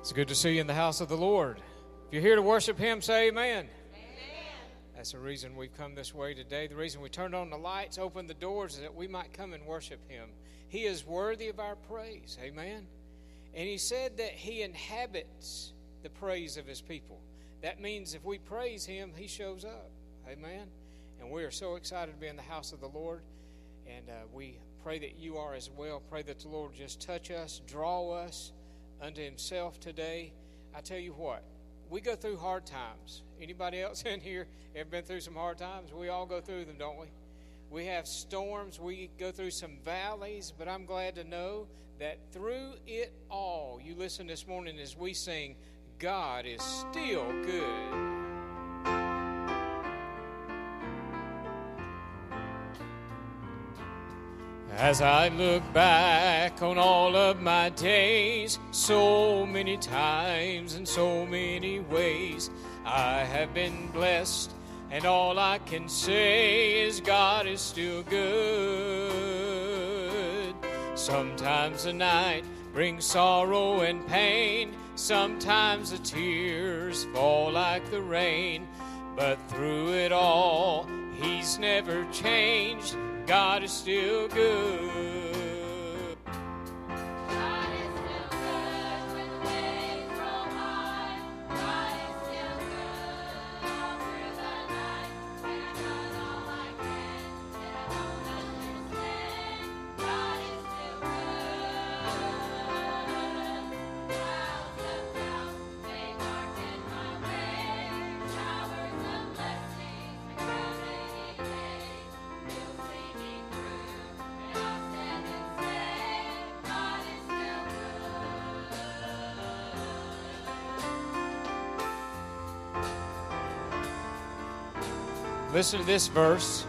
It's good to see you in the house of the Lord. If you're here to worship Him, say amen. Amen. That's the reason we've come this way today. The reason we turned on the lights, opened the doors, is that we might come and worship Him. He is worthy of our praise. Amen. And He said that He inhabits the praise of His people. That means if we praise Him, He shows up. Amen. And we are so excited to be in the house of the Lord. And we pray that you are as well. Pray that the Lord just touch us, draw us unto Himself today. I tell you what, we go through hard times. Anybody else in here ever been through some hard times? We all go through them, don't we? We have storms. We go through some valleys. But I'm glad to know that through it all, you listen this morning as we sing, God is still good. As I look back on all of my days, so many times and so many ways, I have been blessed, and all I can say is God is still good. Sometimes the night brings sorrow and pain, sometimes the tears fall like the rain, but through it all, He's never changed. God is still good. God is still good when the waves roll high. God is still good all through the night. When I've done all I can and I don't understand, God is still good. Clouds of doubt may darken my way. Showers of blessings may come any day. You'll see me through, and I'll stand and say, God is still good. Listen to this verse.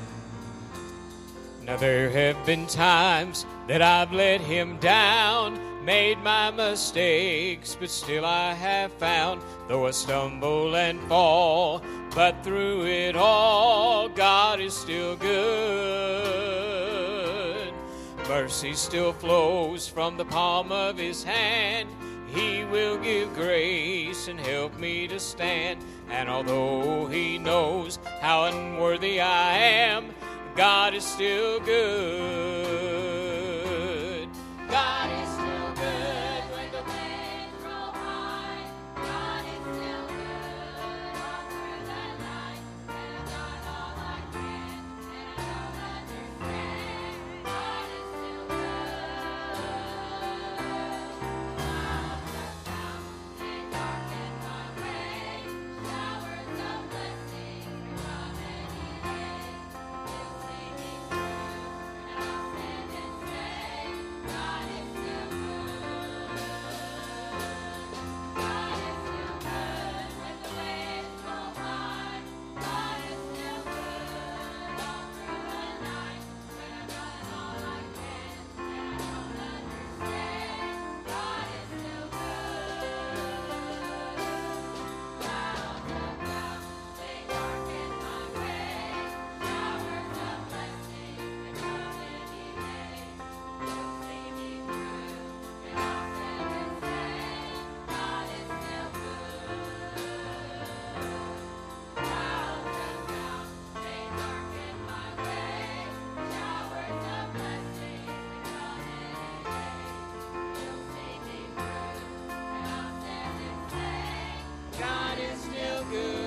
Now there have been times that I've let Him down, made my mistakes, but still I have found, though I stumble and fall, but through it all, God is still good. Mercy still flows from the palm of His hand. He will give grace and help me to stand. And although He knows how unworthy I am, God is still good. God is still good when the Waves roll high. God is still good all through the night. When I've done all I can and I don't understand, God is still good. Clouds of doubt may darken my way. Showers of blessings may come any day. You'll see me through, and I'll stand and say, God is still good. God is still good when the waves roll high. God is still good all through the night. When I've done all I can and I don't understand, God is still good. Clouds of doubt may darken my way. Showers of blessings may come any day. You'll see me through, and I'll stand and say, God is still good. Clouds of doubt may darken my way. Showers of blessings may come any day. You'll see me through, and I'll stand and say, God is still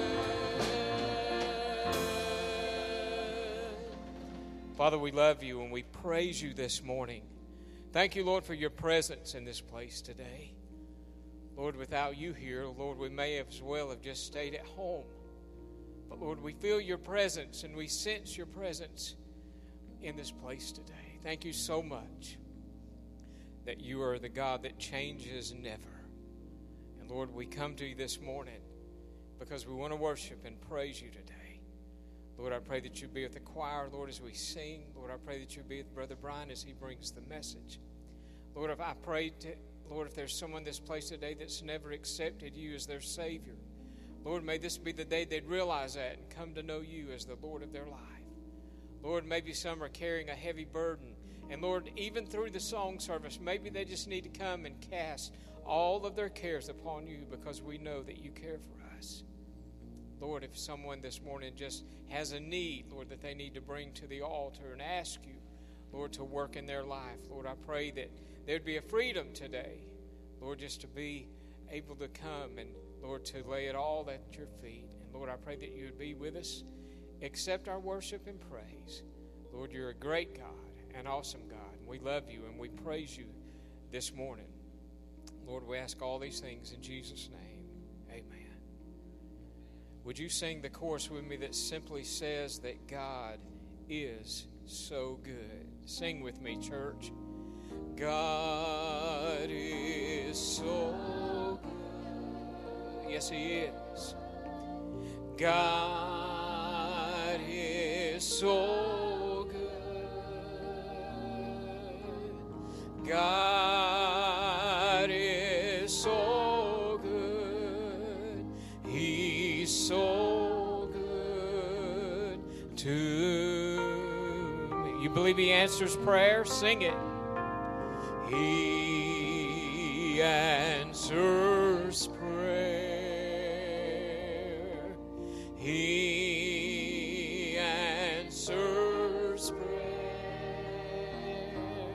good. Father, we love You and we praise You this morning. Thank You, Lord, for Your presence in this place today. Lord, without You here, Lord, we may as well have just stayed at home. But Lord, we feel Your presence and we sense Your presence in this place today. Thank You so much that You are the God that changes never. And Lord, we come to You this morning because we want to worship and praise You today. Lord, I pray that You be with the choir, Lord, as we sing. Lord, I pray that You be with Brother Brian as he brings the message. Lord, if I pray Lord, if there's someone in this place today that's never accepted You as their Savior, Lord, may this be the day they'd realize that and come to know You as the Lord of their life. Lord, maybe some are carrying a heavy burden. And Lord, even through the song service, maybe they just need to come and cast all of their cares upon you because we know that you care for us. Lord, if someone this morning just has a need, Lord, that they need to bring to the altar and ask you, Lord, to work in their life, Lord, I pray that there'd be a freedom today, Lord, just to be able to come and, Lord, to lay it all at your feet. And, Lord, I pray that you would be with us. Accept our worship and praise. Lord, you're a great God, an awesome God. And we love you and we praise you this morning. Lord, we ask all these things in Jesus' name. Amen. Would you sing the chorus with me that simply says that God is so good? Sing with me, church. God is so good. Yes, He is. God is so good. God is so good. He's so good to me. You believe He answers prayer? Sing it. He answers prayer. He answers prayer.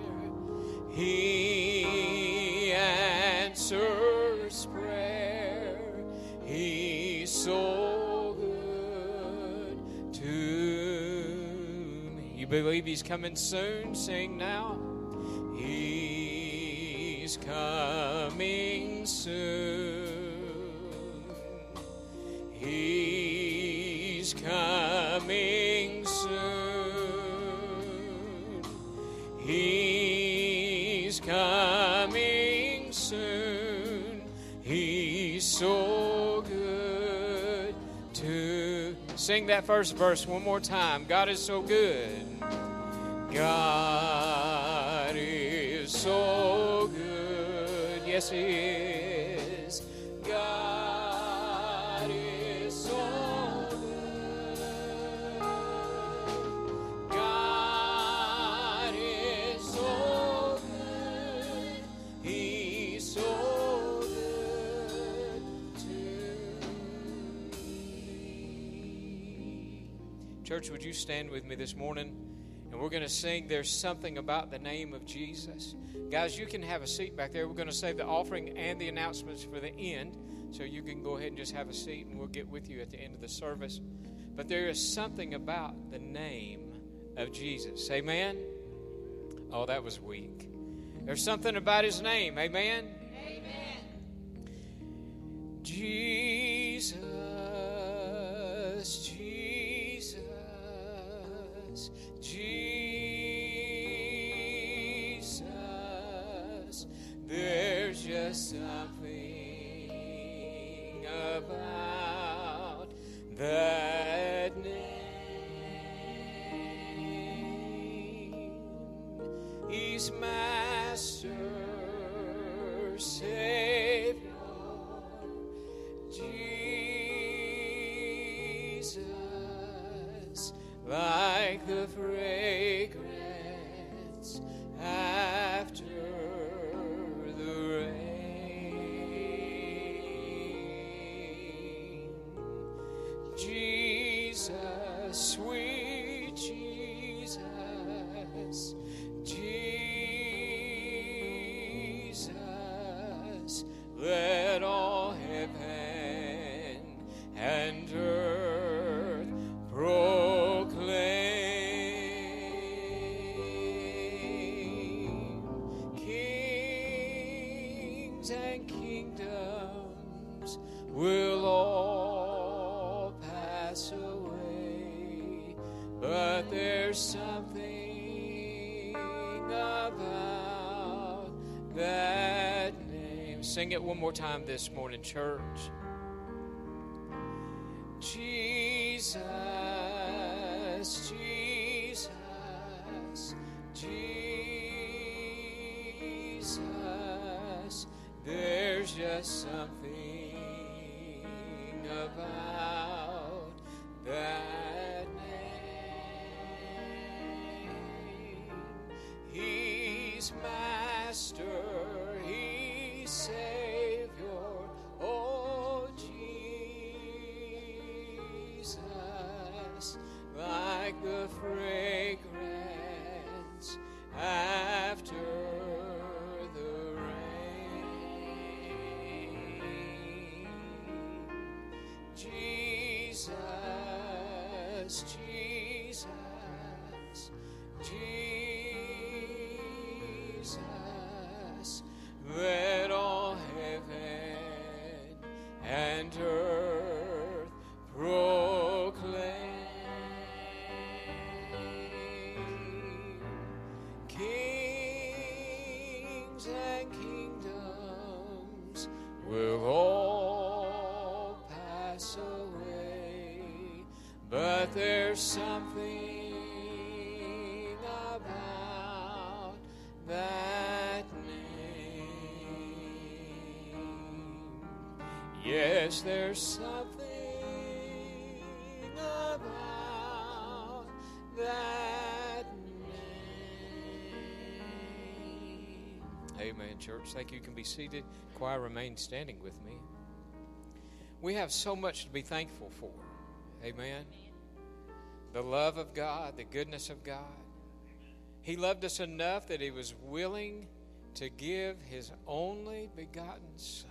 He answers prayer. He's so good to me. You believe He's coming soon? Sing now. He's coming soon. He's coming soon. He's coming soon. He's so good to... Sing that first verse one more time. God is so good. God is so good. Yes, He is. God is so good. God is so good. He's so good to me. Church, would you stand with me this morning? And we're going to sing There's Something About the Name of Jesus. Guys, you can have a seat back there. We're going to save the offering and the announcements for the end. So you can go ahead and just have a seat and we'll get with you at the end of the service. But there is something about the name of Jesus. Amen? Oh, that was weak. There's something about His name. Amen? Amen. Jesus, Jesus, Jesus, there's just something about that name. He's Master, Savior, Jesus, like the fragrance after the rain. Jesus, sweet Jesus, Jesus, let all heaven and earth proclaim. Kings and kingdoms will all pass away, but there's something about that name. Sing it one more time this morning, church. Jesus, Jesus, Jesus, there's just something about that name. He's Master, He's Savior, like the fragrance after the rain. Jesus, Jesus, Jesus, let all heaven and earth proclaim. Kings and kingdoms will all pass away, but there's something about that name. Yes, there's something about that name. Amen, church. Thank you. You can be seated. Choir, remain standing with me. We have so much to be thankful for. Amen. The love of God, the goodness of God. He loved us enough that He was willing to give His only begotten Son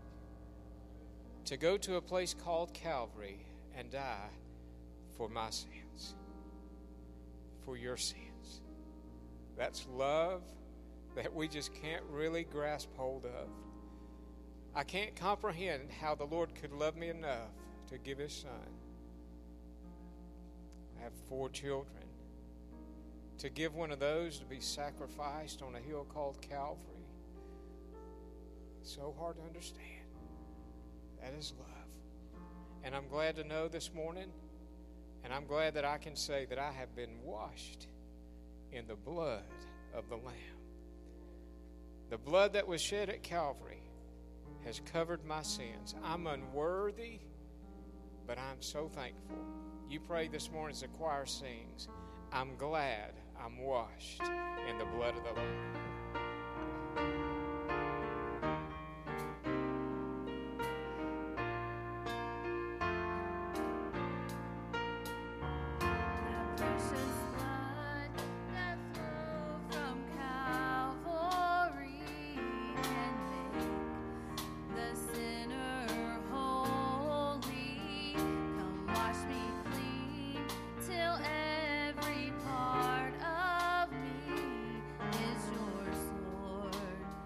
to go to a place called Calvary and die for my sins, for your sins. That's love that we just can't really grasp hold of. I can't comprehend how the Lord could love me enough to give His Son. I have 4 children. To give one of those to be sacrificed on a hill called Calvary, so hard to understand. That is love. And I'm glad to know this morning, and I'm glad that I can say that I have been washed in the blood of the Lamb. The blood that was shed at Calvary has covered my sins. I'm unworthy, but I'm so thankful. You pray this morning as the choir sings, I'm glad I'm washed in the blood of the Lamb. Every part of me is yours, Lord.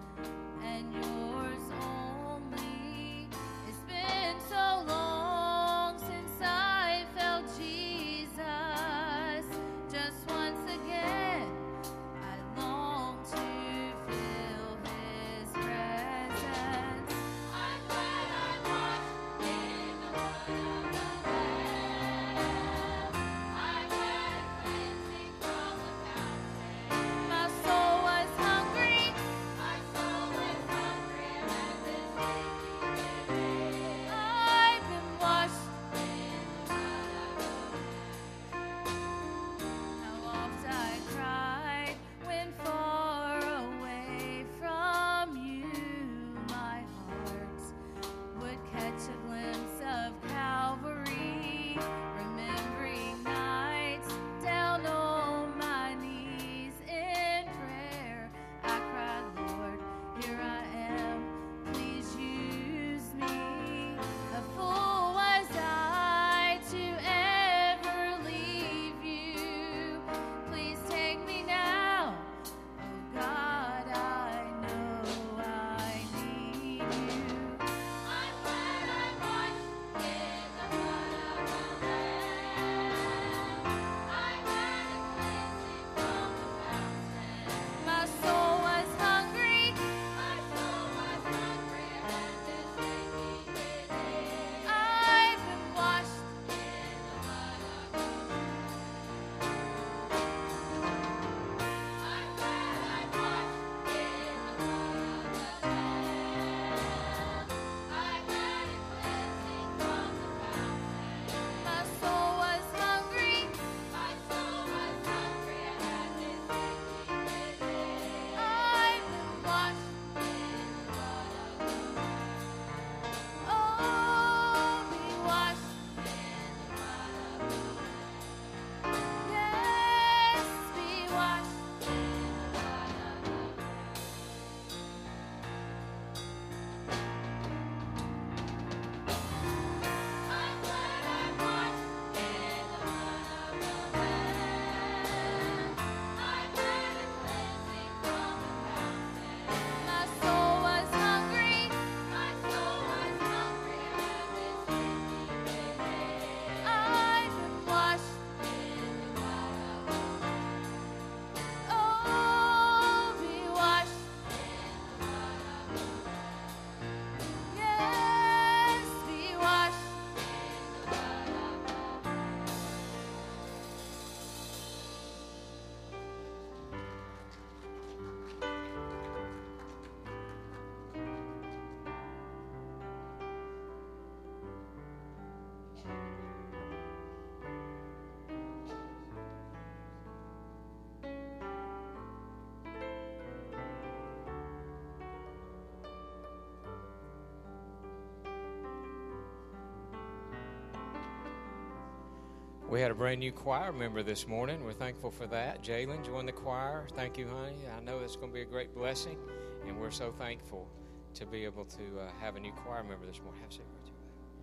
We had a brand new choir member this morning. We're thankful for that. Jalen joined the choir. Thank you, honey. I know it's going to be a great blessing, and we're so thankful to be able to have a new choir member this morning. Have a seat right there.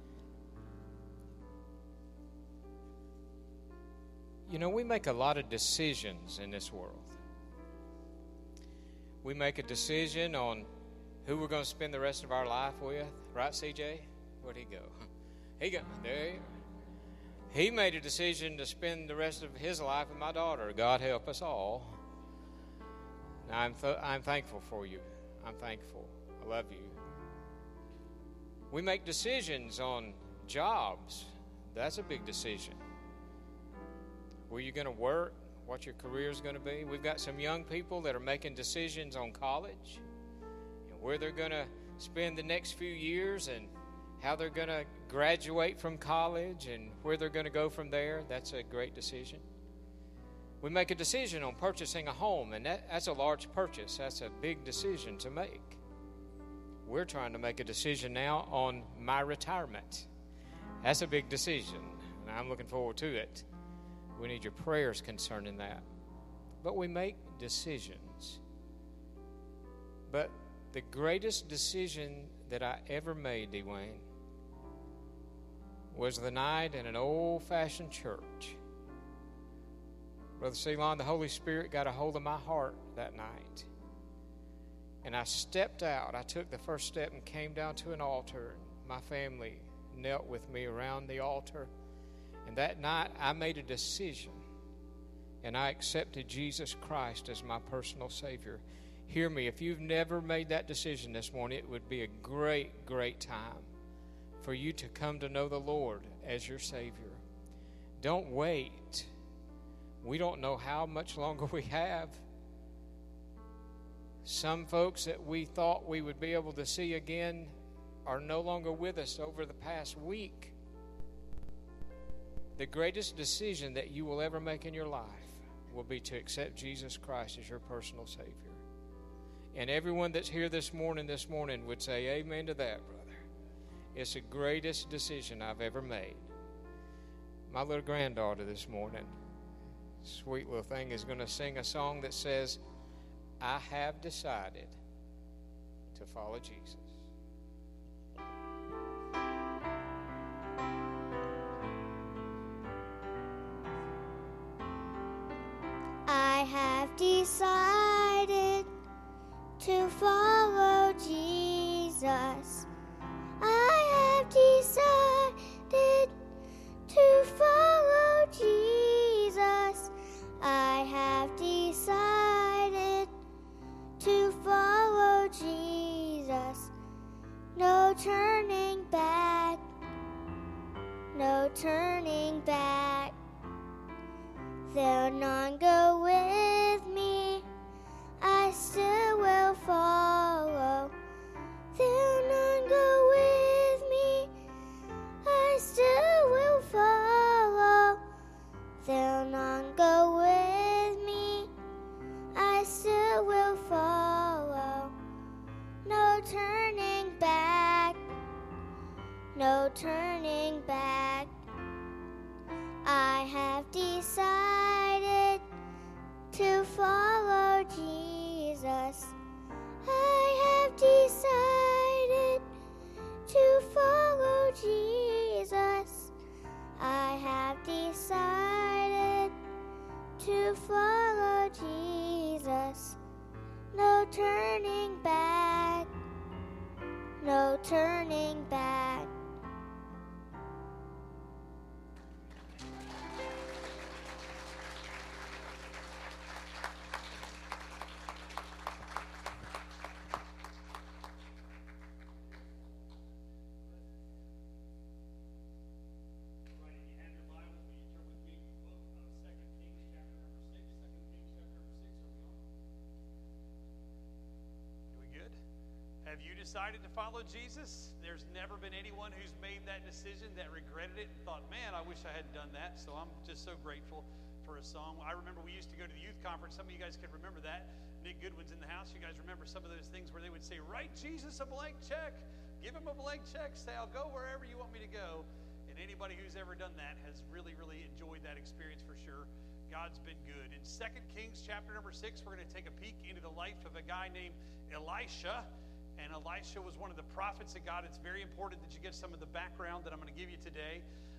You know, we make a lot of decisions in this world. We make a decision on who we're going to spend the rest of our life with. Right, CJ? Where'd he go? There he is. He made a decision to spend the rest of his life with my daughter. God help us all. I'm thankful for you. I'm thankful. I love you. We make decisions on jobs. That's a big decision. Where you're going to work, what your career is going to be. We've got some young people that are making decisions on college and where they're going to spend the next few years and how they're going to graduate from college and where they're going to go from there. That's a great decision. We make a decision on purchasing a home, and that's a large purchase. That's a big decision to make. We're trying to make a decision now on my retirement. That's a big decision, and I'm looking forward to it. We need your prayers concerning that. But we make decisions. But the greatest decision that I ever made, Dwayne, was the night in an old-fashioned church. Brother Ceylon, the Holy Spirit got a hold of my heart that night. And I stepped out. I took the first step and came down to an altar. My family knelt with me around the altar. And that night, I made a decision. And I accepted Jesus Christ as my personal Savior. Hear me, if you've never made that decision this morning, it would be a great, great time for you to come to know the Lord as your Savior. Don't wait. We don't know how much longer we have. Some folks that we thought we would be able to see again are no longer with us over the past week. The greatest decision that you will ever make in your life will be to accept Jesus Christ as your personal Savior. And everyone that's here this morning would say amen to that, brother. It's the greatest decision I've ever made. My little granddaughter this morning, sweet little thing, is going to sing a song that says, I have decided to follow Jesus. I have decided to follow Jesus. I have decided to follow Jesus. I have decided to follow Jesus. No turning back. No turning back. Though none go with me, I still will follow. Though none go with me, I still will follow. Though none go with me, I still will follow. No turning back, no turning back. I have decided to follow Jesus. I have decided to follow Jesus. I have decided to follow Jesus. No turning back, no turning back. Have you decided to follow Jesus? There's never been anyone who's made that decision that regretted it and thought, man, I wish I hadn't done that. So I'm just so grateful for a song. I remember we used to go to the youth conference. Some of you guys can remember that. Nick Goodwin's in the house. You guys remember some of those things where they would say, write Jesus a blank check. Give him a blank check. Say, I'll go wherever you want me to go. And And anybody who's ever done that has really, really enjoyed that experience for sure. God's been good. In 2 Kings chapter number 6, we're going to take a peek into the life of a guy named Elisha. And Elisha was one of the prophets of God. It's very important that you get some of the background that I'm going to give you today.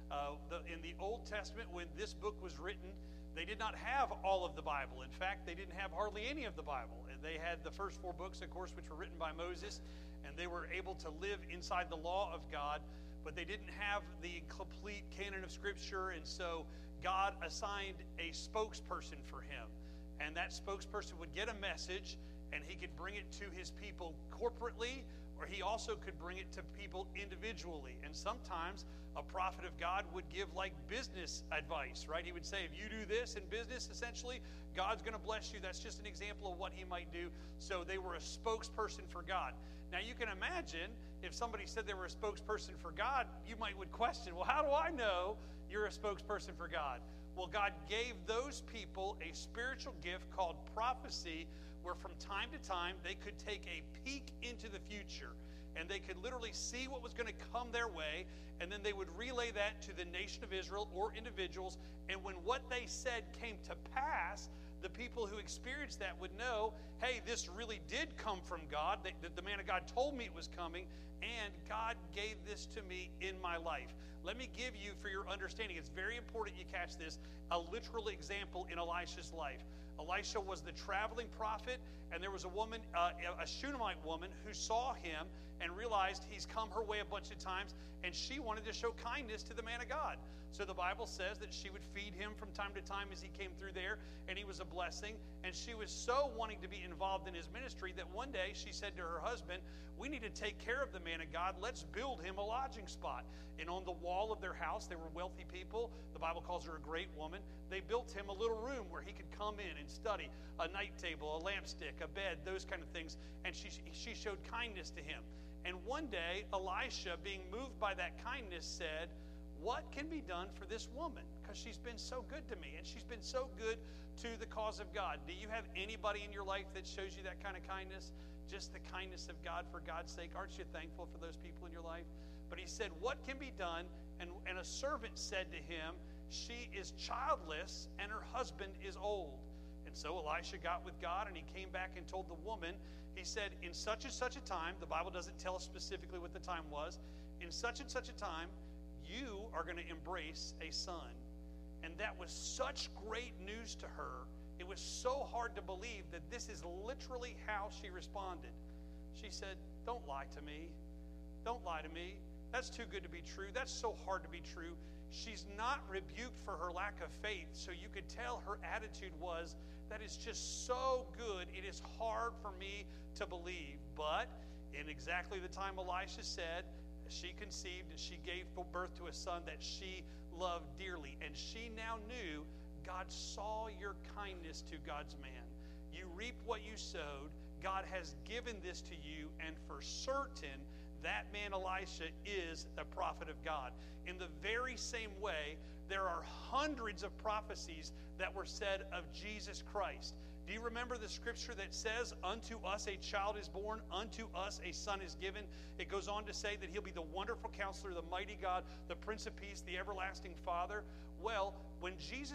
In the Old Testament, when this book was written, they did not have all of the Bible. In fact, they didn't have hardly any of the Bible. And they had the first 4 books, of course, which were written by Moses, and they were able to live inside the law of God, but they didn't have the complete canon of Scripture, and so God assigned a spokesperson for him. And that spokesperson would get a message, and he could bring it to his people corporately, or he also could bring it to people individually. And sometimes a prophet of God would give like business advice, right? He would say, if you do this in business, essentially, God's going to bless you. That's just an example of what he might do. So they were a spokesperson for God. Now you can imagine if somebody said they were a spokesperson for God, you would question, well, how do I know you're a spokesperson for God? Well, God gave those people a spiritual gift called prophecy, where from time to time they could take a peek into the future, and they could literally see what was going to come their way, and then they would relay that to the nation of Israel or individuals. And when what they said came to pass, the people who experienced that would know, hey, this really did come from God. The man of God told me it was coming, and God gave this to me in my life. Let me give you, for your understanding, it's very important you catch this, a literal example in Elisha's life. Elisha was the traveling prophet, and there was a woman, a Shunammite woman, who saw him and realized he's come her way a bunch of times, and she wanted to show kindness to the man of God. So the Bible says that she would feed him from time to time as he came through there, and he was a blessing. And she was so wanting to be involved in his ministry that one day she said to her husband, we need to take care of the man of God. Let's build him a lodging spot. And on the wall of their house, they were wealthy people. The Bible calls her a great woman. They built him a little room where he could come in and study, a night table, a lampstick, a bed, those kind of things. And she showed kindness to him. And one day, Elisha, being moved by that kindness, said, what can be done for this woman? Because she's been so good to me, and she's been so good to the cause of God. Do you have anybody in your life that shows you that kind of kindness? Just the kindness of God for God's sake. Aren't you thankful for those people in your life? But he said, what can be done? And a servant said to him, she is childless, and her husband is old. And so Elisha got with God, and he came back and told the woman, he said, in such and such a time, the Bible doesn't tell us specifically what the time was, in such and such a time, you are going to embrace a son. And that was such great news to her. It was so hard to believe that this is literally how she responded. She said, don't lie to me. Don't lie to me. That's too good to be true. That's so hard to be true. She's not rebuked for her lack of faith, so you could tell her attitude was, that is just so good, it is hard for me to believe. But in exactly the time Elisha said, she conceived and she gave birth to a son that she loved dearly. And she now knew God saw your kindness to God's man. You reap what you sowed. God has given this to you, and for certain, that man Elisha is a prophet of God. In the very same way, there are hundreds of prophecies that were said of Jesus Christ. Do you remember the scripture that says, unto us a child is born, unto us a son is given? It goes on to say that he'll be the wonderful counselor, the mighty God, the Prince of Peace, the everlasting Father. Well, when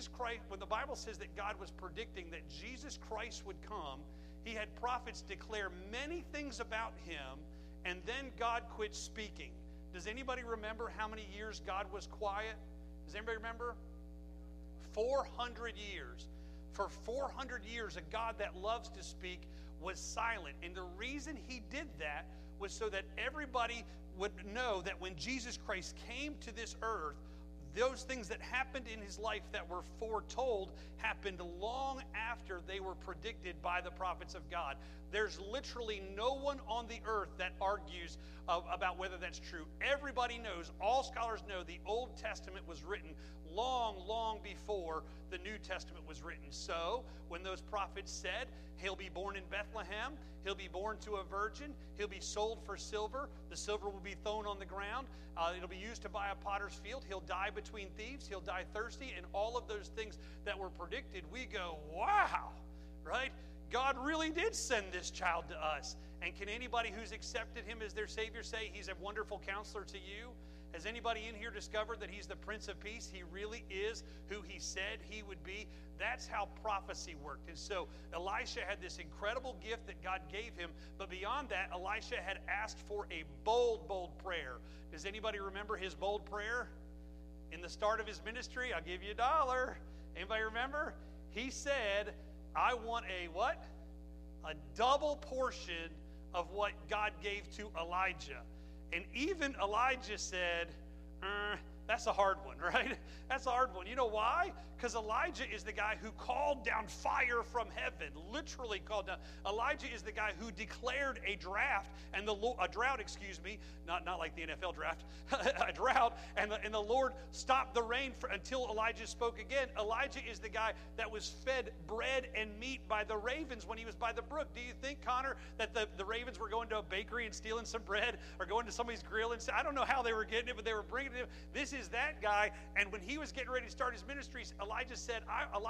the Bible says that God was predicting that Jesus Christ would come, he had prophets declare many things about him, and then God quit speaking. Does anybody remember how many years God was quiet? Does anybody remember? 400 years. For 400 years, a God that loves to speak was silent. And the reason he did that was so that everybody would know that when Jesus Christ came to this earth, those things that happened in his life that were foretold happened long after they were predicted by the prophets of God. There's literally no one on the earth that argues about whether that's true. Everybody knows, all scholars know, the Old Testament was written long, long before the New Testament was written. So, when those prophets said, he'll be born in Bethlehem, he'll be born to a virgin, he'll be sold for silver, the silver will be thrown on the ground, it'll be used to buy a potter's field, he'll die between thieves, he'll die thirsty, and all of those things that were predicted, we go, wow, right? God really did send this child to us. And can anybody who's accepted him as their Savior say he's a wonderful counselor to you? Has anybody in here discovered that he's the Prince of Peace? He really is who he said he would be. That's how prophecy worked. And so Elisha had this incredible gift that God gave him. But beyond that, Elisha had asked for a bold, bold prayer. Does anybody remember his bold prayer? In the start of his ministry, I'll give you $1. Anybody remember? He said, I want a what? A double portion of what God gave to Elijah. And even Elijah said, that's a hard one, right? That's a hard one. You know why? Because Elijah is the guy who called down fire from heaven, literally called down. Elijah is the guy who declared a drought, not like the NFL draft, a drought, and the Lord stopped the rain until Elijah spoke again. Elijah is the guy that was fed bread and meat by the ravens when he was by the brook. Do you think, Connor, that the ravens were going to a bakery and stealing some bread, or going to somebody's grill and I don't know how they were getting it, but they were bringing it. This is that guy. And when he was getting ready to start his ministries, Elisha said,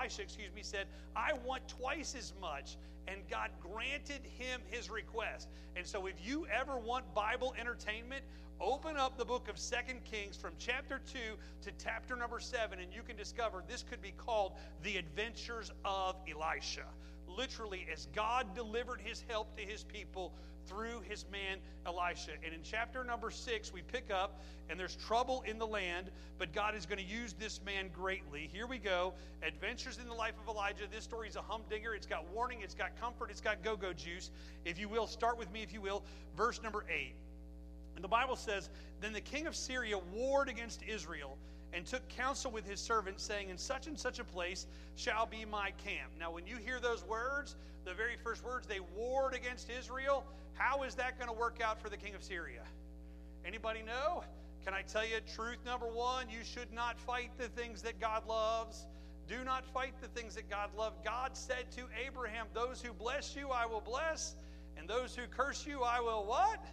I want twice as much. And God granted him his request. And so if you ever want Bible entertainment, open up the book of 2 Kings from chapter 2 to chapter number 7, and you can discover this could be called the adventures of Elisha. Literally, as God delivered his help to his people through his man Elisha. And in chapter number 6, we pick up, and there's trouble in the land, but God is going to use this man greatly. Here we go. Adventures in the life of Elijah. This story is a humdinger. It's got warning. It's got comfort. It's got go-go juice. If you will, start with me, if you will. Verse number 8. And the Bible says, Then the king of Syria warred against Israel, and took counsel with his servants, saying, In such and such a place shall be my camp. Now, when you hear those words, the very first words, they warred against Israel. How is that going to work out for the king of Syria? Anybody know? Can I tell you truth number one? You should not fight the things that God loves. Do not fight the things that God loves. God said to Abraham, those who bless you, I will bless, and those who curse you, I will what?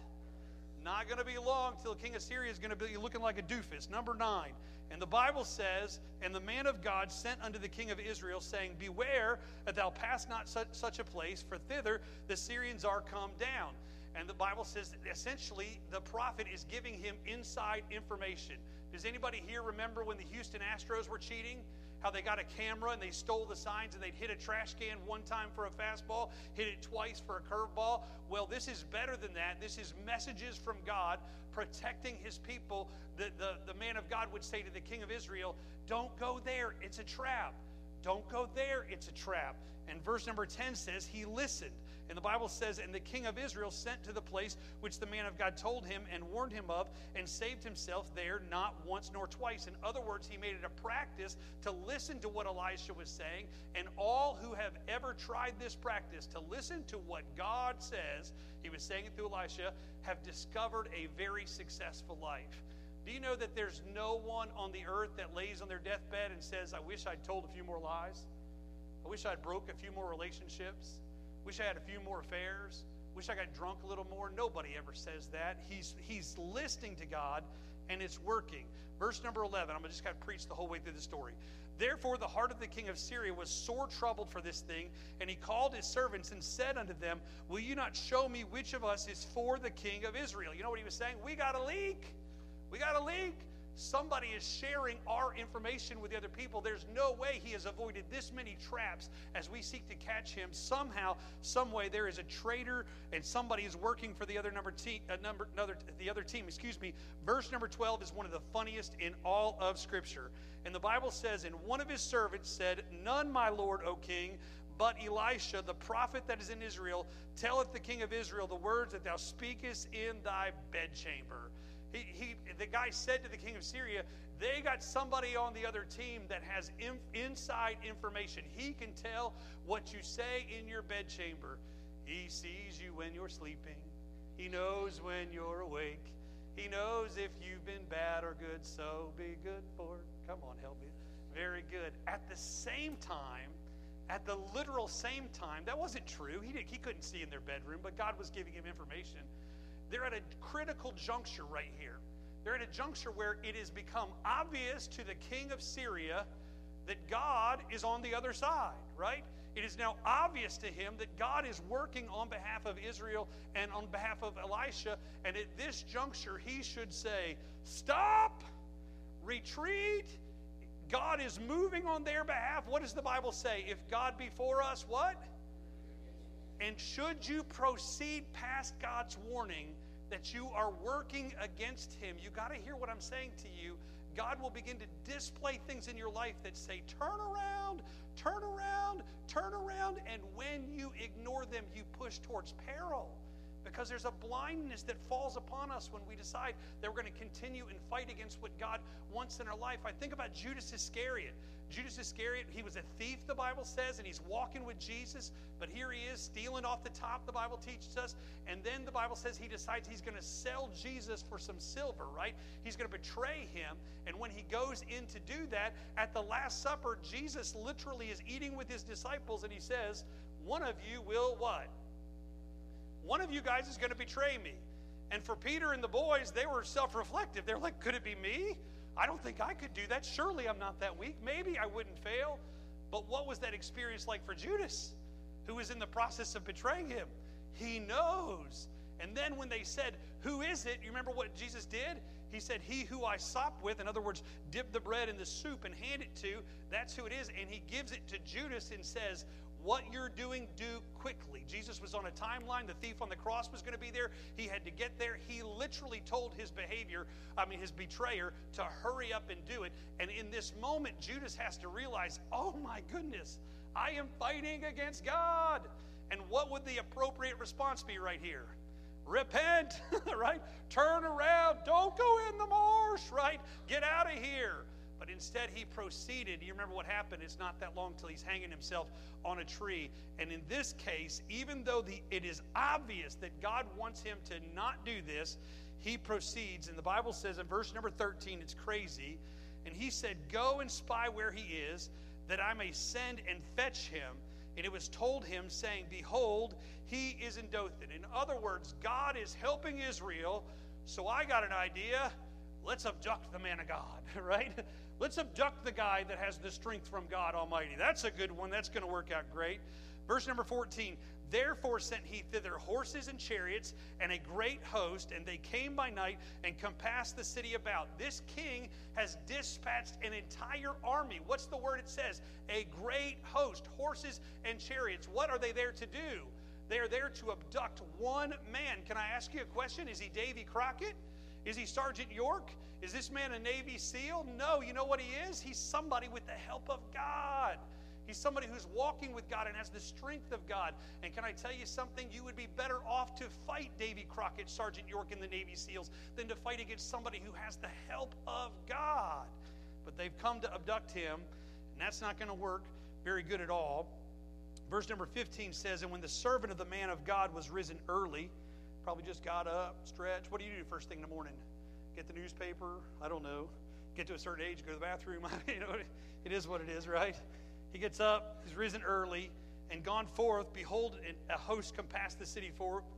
Not going to be long till the king of Syria is going to be looking like a doofus. Number 9. And the Bible says, And the man of God sent unto the king of Israel, saying, Beware that thou pass not such a place, for thither the Syrians are come down. And the Bible says that essentially the prophet is giving him inside information. Does anybody here remember when the Houston Astros were cheating? How they got a camera and they stole the signs, and they'd hit a trash can one time for a fastball, hit it twice for a curveball. Well, this is better than that. This is messages from God protecting his people. The man of God would say to the king of Israel, don't go there, it's a trap. Don't go there, it's a trap. And verse number 10 says, he listened. And the Bible says, And the king of Israel sent to the place which the man of God told him and warned him of, and saved himself there not once nor twice. In other words, he made it a practice to listen to what Elisha was saying. And all who have ever tried this practice, to listen to what God says, he was saying it through Elisha, have discovered a very successful life. Do you know that there's no one on the earth that lays on their deathbed and says, I wish I'd told a few more lies. I wish I'd broke a few more relationships. Wish I had a few more affairs. Wish I got drunk a little more. Nobody ever says that. He's listening to God, and it's working. Verse number 11. I'm just going to preach the whole way through the story. Therefore the heart of the king of Syria was sore troubled for this thing, and he called his servants and said unto them, Will you not show me which of us is for the king of Israel? You know what he was saying? We got a leak. We got a leak. Somebody is sharing our information with the other people. There's no way he has avoided this many traps as we seek to catch him. Somehow, some way, there is a traitor, and somebody is working for the other team. Verse number 12 is one of the funniest in all of Scripture. And the Bible says, And one of his servants said, None, my lord, O king, but Elisha, the prophet that is in Israel, telleth the king of Israel the words that thou speakest in thy bedchamber. The guy said to the king of Syria, they got somebody on the other team that has inside information. He can tell what you say in your bedchamber. He sees you when you're sleeping. He knows when you're awake. He knows if you've been bad or good, so be good for it. Come on, help me. Very good. At the same time, at the literal same time, that wasn't true. He couldn't see in their bedroom, but God was giving him information. They're at a critical juncture right here. They're at a juncture where it has become obvious to the king of Syria that God is on the other side, right? It is now obvious to him that God is working on behalf of Israel and on behalf of Elisha. And at this juncture, he should say, stop, retreat. God is moving on their behalf. What does the Bible say? If God be for us, what? And should you proceed past God's warning that you are working against him, you got to hear what I'm saying to you. God will begin to display things in your life that say, turn around, turn around, turn around. And when you ignore them, you push towards peril. Because there's a blindness that falls upon us when we decide that we're going to continue and fight against what God wants in our life. I think about Judas Iscariot. Judas Iscariot, he was a thief, the Bible says, and he's walking with Jesus. But here he is stealing off the top, the Bible teaches us. And then the Bible says he decides he's going to sell Jesus for some silver, right? He's going to betray him. And when he goes in to do that, at the Last Supper, Jesus literally is eating with his disciples, and he says, one of you will what? One of you guys is going to betray me. And for Peter and the boys, they were self-reflective. They're like, could it be me? I don't think I could do that. Surely I'm not that weak. Maybe I wouldn't fail. But what was that experience like for Judas, who was in the process of betraying him? He knows. And then when they said, who is it? You remember what Jesus did? He said, he who I supped with, in other words, dip the bread in the soup and hand it to, that's who it is. And he gives it to Judas and says, what you're doing, do quickly. Jesus was on a timeline. The thief on the cross was going to be there. He had to get there. He literally told his his betrayer to hurry up and do it. And in this moment, Judas has to realize, oh my goodness, I am fighting against God. And what would the appropriate response be right here? Repent, right? Turn around. Don't go in the marsh, right? Get out of here. But instead, he proceeded. You remember what happened? It's not that long till he's hanging himself on a tree. And in this case, even though it is obvious that God wants him to not do this, he proceeds. And the Bible says in verse number 13, it's crazy. And he said, go and spy where he is, that I may send and fetch him. And it was told him, saying, behold, he is in Dothan. In other words, God is helping Israel. So I got an idea. Let's abduct the man of God, right? Let's abduct the guy that has the strength from God Almighty. That's a good one. That's going to work out great. Verse number 14, therefore sent he thither horses and chariots and a great host, and they came by night and compassed the city about. This king has dispatched an entire army. What's the word it says? A great host, horses and chariots. What are they there to do? They are there to abduct one man. Can I ask you a question? Is he Davy Crockett? Is he Sergeant York? Is this man a Navy SEAL? No, you know what he is? He's somebody with the help of God. He's somebody who's walking with God and has the strength of God. And can I tell you something? You would be better off to fight Davy Crockett, Sergeant York, and the Navy SEALs than to fight against somebody who has the help of God. But they've come to abduct him, and that's not going to work very good at all. Verse number 15 says, and when the servant of the man of God was risen early, probably just got up, stretched. What do you do first thing in the morning? Get the newspaper? I don't know. Get to a certain age, go to the bathroom. You know, it is what it is, right? He gets up, he's risen early, and gone forth. Behold, a host compassed the city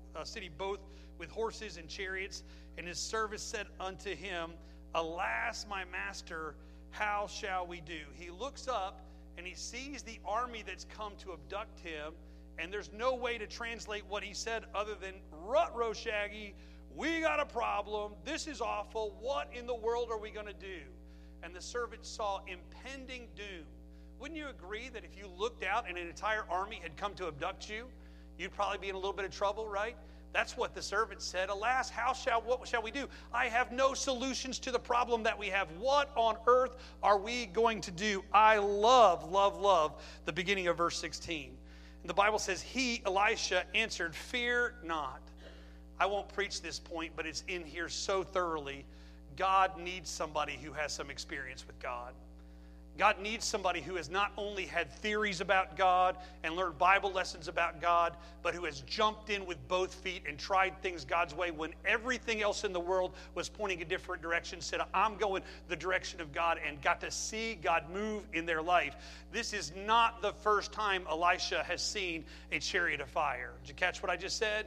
both with horses and chariots. And his servant said unto him, alas, my master, how shall we do? He looks up, and he sees the army that's come to abduct him. And there's no way to translate what he said other than, ruh-roh, Shaggy, we got a problem. This is awful. What in the world are we going to do? And the servant saw impending doom. Wouldn't you agree that if you looked out and an entire army had come to abduct you, you'd probably be in a little bit of trouble, right? That's what the servant said. Alas, what shall we do? I have no solutions to the problem that we have. What on earth are we going to do? I love the beginning of verse 16. And the Bible says, he, Elisha, answered, fear not. I won't preach this point, but it's in here so thoroughly. God needs somebody who has some experience with God. God needs somebody who has not only had theories about God and learned Bible lessons about God, but who has jumped in with both feet and tried things God's way when everything else in the world was pointing a different direction, said, I'm going the direction of God, and got to see God move in their life. This is not the first time Elisha has seen a chariot of fire. Did you catch what I just said?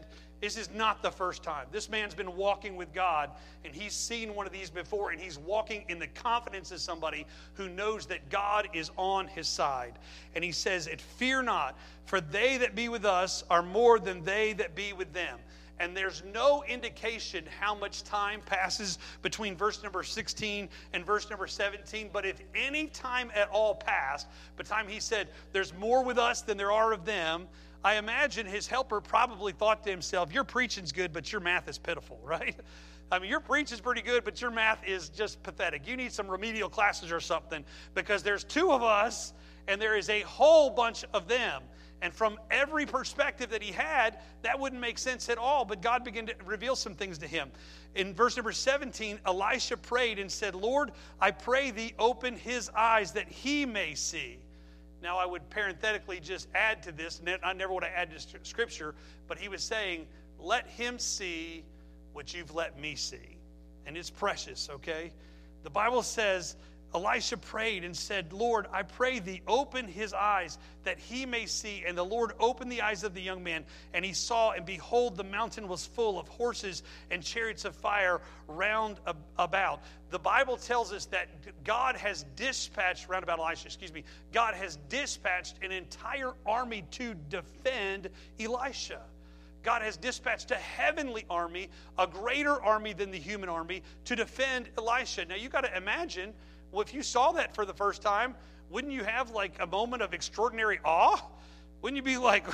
This is not the first time. This man's been walking with God, and he's seen one of these before, and he's walking in the confidence of somebody who knows that God is on his side. And he says, fear not, for they that be with us are more than they that be with them. And there's no indication how much time passes between verse number 16 and verse number 17. But if any time at all passed, by the time he said, there's more with us than there are of them, I imagine his helper probably thought to himself, your preaching's good, but your math is pitiful, right? I mean, your preaching's pretty good, but your math is just pathetic. You need some remedial classes or something, because there's two of us, and there is a whole bunch of them. And from every perspective that he had, that wouldn't make sense at all. But God began to reveal some things to him. In verse number 17, Elisha prayed and said, Lord, I pray thee open his eyes that he may see. Now, I would parenthetically just add to this, and I never would have added to Scripture, but he was saying, let him see what you've let me see. And it's precious, okay? The Bible says, Elisha prayed and said, Lord, I pray thee, open his eyes that he may see. And the Lord opened the eyes of the young man, and he saw, and behold, the mountain was full of horses and chariots of fire round about. The Bible tells us that God has dispatched, God has dispatched an entire army to defend Elisha. God has dispatched a heavenly army, a greater army than the human army, to defend Elisha. Now, you got to imagine, well, if you saw that for the first time, wouldn't you have like a moment of extraordinary awe? Wouldn't you be like,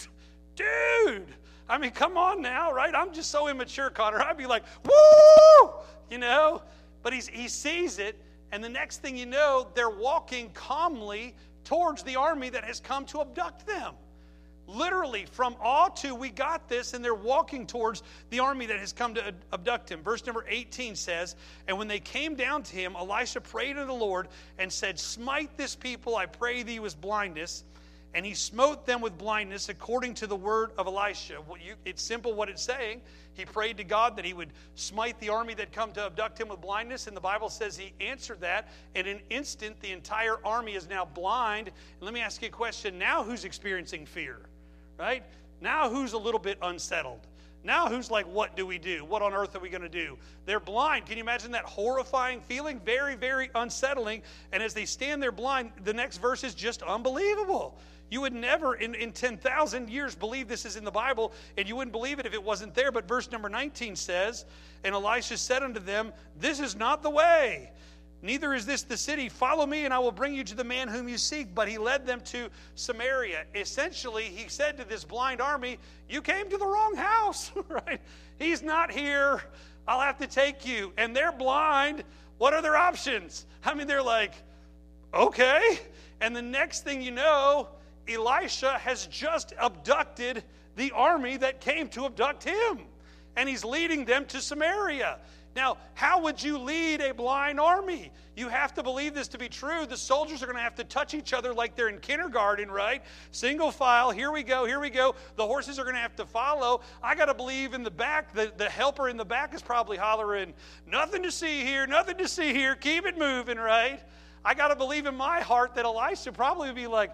dude, I mean, come on now, right? I'm just so immature, Connor. I'd be like, woo, you know? But he sees it, and the next thing you know, they're walking calmly towards the army that has come to abduct them. Literally, from awe to we got this, and they're walking towards the army that has come to abduct him. Verse number 18 says, and when they came down to him, Elisha prayed unto the Lord and said, smite this people, I pray thee, with blindness. And he smote them with blindness according to the word of Elisha. It's simple what it's saying. He prayed to God that he would smite the army that come to abduct him with blindness. And the Bible says he answered that. In an instant, the entire army is now blind. And let me ask you a question. Now who's experiencing fear? Right? Now who's a little bit unsettled? Now who's like, what do we do? What on earth are we going to do? They're blind. Can you imagine that horrifying feeling? Very, very unsettling. And as they stand there blind, the next verse is just unbelievable. You would never in 10,000 years believe this is in the Bible, and you wouldn't believe it if it wasn't there. But verse number 19 says, and Elisha said unto them, this is not the way, neither is this the city. Follow me, and I will bring you to the man whom you seek. But he led them to Samaria. Essentially, he said to this blind army, you came to the wrong house, right? He's not here. I'll have to take you. And they're blind. What are their options? I mean, they're like, okay. And the next thing you know, Elisha has just abducted the army that came to abduct him. And he's leading them to Samaria. Now, how would you lead a blind army? You have to believe this to be true. The soldiers are going to have to touch each other like they're in kindergarten, right? Single file, here we go, here we go. The horses are going to have to follow. I got to believe in the back, the helper in the back is probably hollering, nothing to see here, nothing to see here, keep it moving, right? I got to believe in my heart that Elisha probably would be like,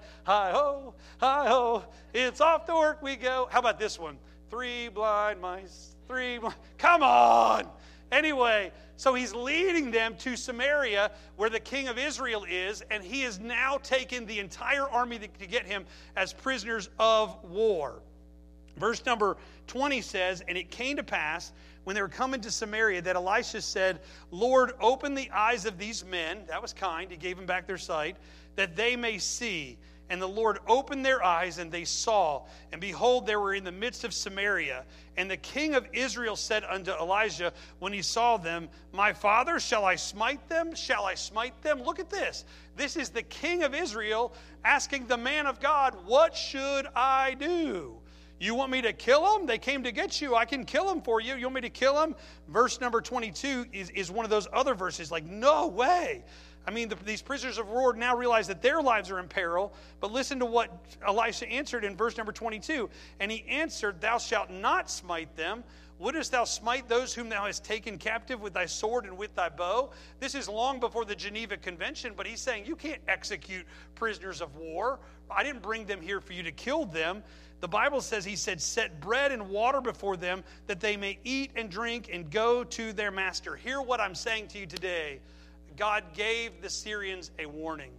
hi-ho, it's off to work we go. How about this one? 3 blind mice, 3 blind, come on. Anyway, so he's leading them to Samaria where the king of Israel is, and he has now taken the entire army to get him as prisoners of war. Verse number 20 says, and it came to pass when they were coming to Samaria that Elisha said, Lord, open the eyes of these men. That was kind. He gave them back their sight, that they may see. And the Lord opened their eyes, and they saw. And behold, they were in the midst of Samaria. And the king of Israel said unto Elijah, when he saw them, my father, shall I smite them? Shall I smite them? Look at this. This is the king of Israel asking the man of God, what should I do? You want me to kill them? They came to get you. I can kill them for you. You want me to kill them? Verse number 22 is one of those other verses like, no way. These prisoners of war now realize that their lives are in peril. But listen to what Elisha answered in verse number 22. And he answered, thou shalt not smite them. Wouldest thou smite those whom thou hast taken captive with thy sword and with thy bow? This is long before the Geneva Convention, but he's saying you can't execute prisoners of war. I didn't bring them here for you to kill them. The Bible says, he said, set bread and water before them that they may eat and drink and go to their master. Hear what I'm saying to you today. God gave the Syrians a warning.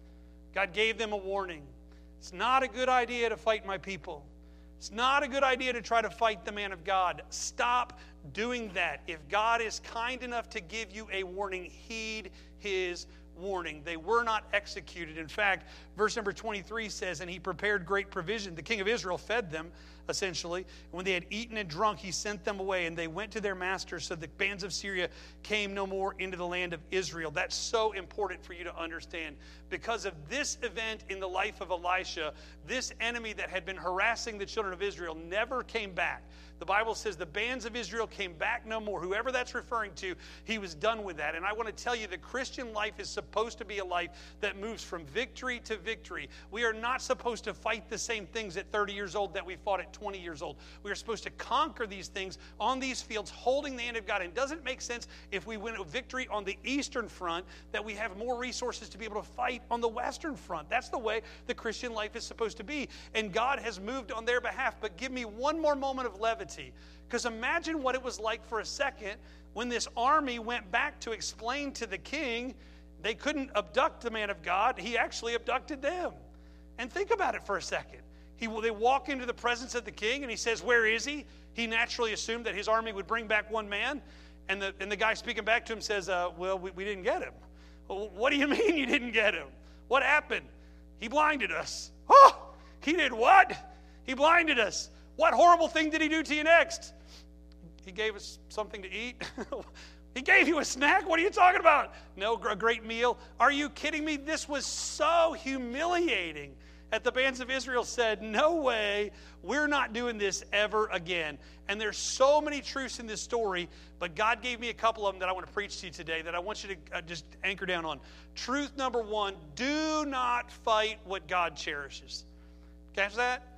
God gave them a warning. It's not a good idea to fight my people. It's not a good idea to try to fight the man of God. Stop doing that. If God is kind enough to give you a warning, heed his warning. They were not executed. In fact, verse number 23 says, and he prepared great provision. The king of Israel fed them, essentially. And when they had eaten and drunk, he sent them away, and they went to their masters, so the bands of Syria came no more into the land of Israel. That's so important for you to understand. Because of this event in the life of Elisha, this enemy that had been harassing the children of Israel never came back. The Bible says the bands of Israel came back no more. Whoever that's referring to, he was done with that. And I want to tell you, the Christian life is supposed to be a life that moves from victory to victory. We are not supposed to fight the same things at 30 years old that we fought at 20 years old. We are supposed to conquer these things on these fields, holding the hand of God. And it doesn't make sense if we win a victory on the eastern front that we have more resources to be able to fight on the western front. That's the way the Christian life is supposed to be. And God has moved on their behalf. But give me one more moment of levity. Because imagine what it was like for a second when this army went back to explain to the king they couldn't abduct the man of God. He actually abducted them. And think about it for a second. They walk into the presence of the king and he says, where is he? He naturally assumed that his army would bring back one man. And the guy speaking back to him says, we didn't get him. Well, what do you mean you didn't get him? What happened? He blinded us. Oh, he did what? He blinded us. What horrible thing did he do to you next? He gave us something to eat. He gave you a snack? What are you talking about? No, a great meal. Are you kidding me? This was so humiliating. That the bands of Israel said, no way, we're not doing this ever again. And there's so many truths in this story, but God gave me a couple of them that I want to preach to you today that I want you to just anchor down on. Truth number one, do not fight what God cherishes. Catch that?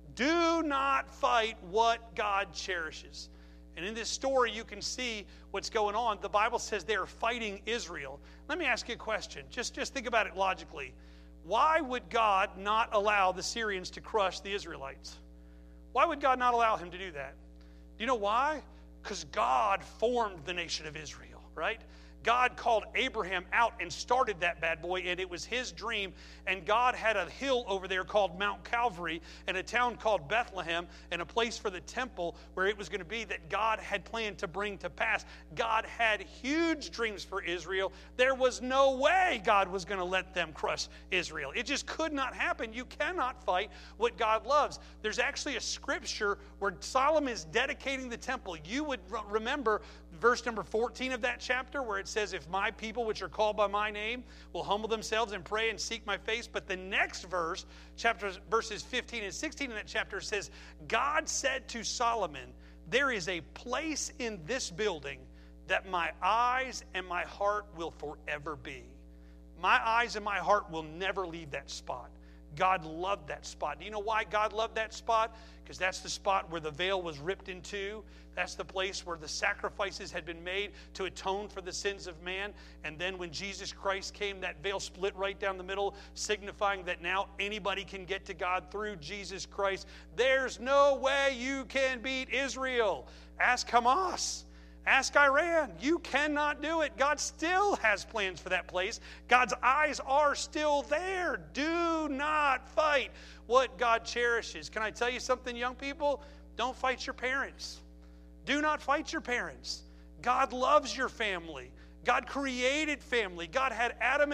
Do not fight what God cherishes. And in this story, you can see what's going on. The Bible says they are fighting Israel. Let me ask you a question. Just think about it logically. Why would God not allow the Syrians to crush the Israelites? Why would God not allow him to do that? Do you know why? Because God formed the nation of Israel, right? God called Abraham out and started that bad boy, and it was his dream. And God had a hill over there called Mount Calvary and a town called Bethlehem and a place for the temple where it was going to be that God had planned to bring to pass. God had huge dreams for Israel. There was no way God was going to let them crush Israel. It just could not happen. You cannot fight what God loves. There's actually a scripture where Solomon is dedicating the temple. You would remember verse number 14 of that chapter where it says, if my people which are called by my name will humble themselves and pray and seek my face. But the next verse, verses 15 and 16 in that chapter says, God said to Solomon, there is a place in this building that my eyes and my heart will forever be. My eyes and my heart will never leave that spot. God loved that spot. Do you know why God loved that spot? Because that's the spot where the veil was ripped in two. That's the place where the sacrifices had been made to atone for the sins of man. And then when Jesus Christ came, that veil split right down the middle, signifying that now anybody can get to God through Jesus Christ. There's no way you can beat Israel. Ask Hamas. Ask Iran. You cannot do it. God still has plans for that place. God's eyes are still there. Do not fight what God cherishes. Can I tell you something, young people? Don't fight your parents. Do not fight your parents. God loves your family. God created family. God had Adam,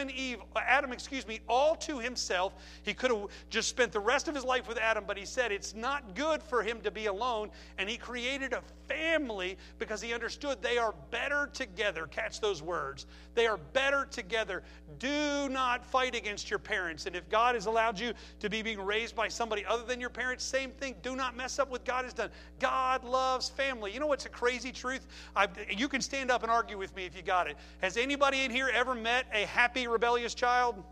all to himself. He could have just spent the rest of his life with Adam, but he said it's not good for him to be alone. And he created a family because he understood they are better together. Catch those words. They are better together. Do not fight against your parents. And if God has allowed you to be being raised by somebody other than your parents, same thing. Do not mess up what God has done. God loves family. You know what's a crazy truth? You can stand up and argue with me if you got it. Has anybody in here ever met a happy, rebellious child?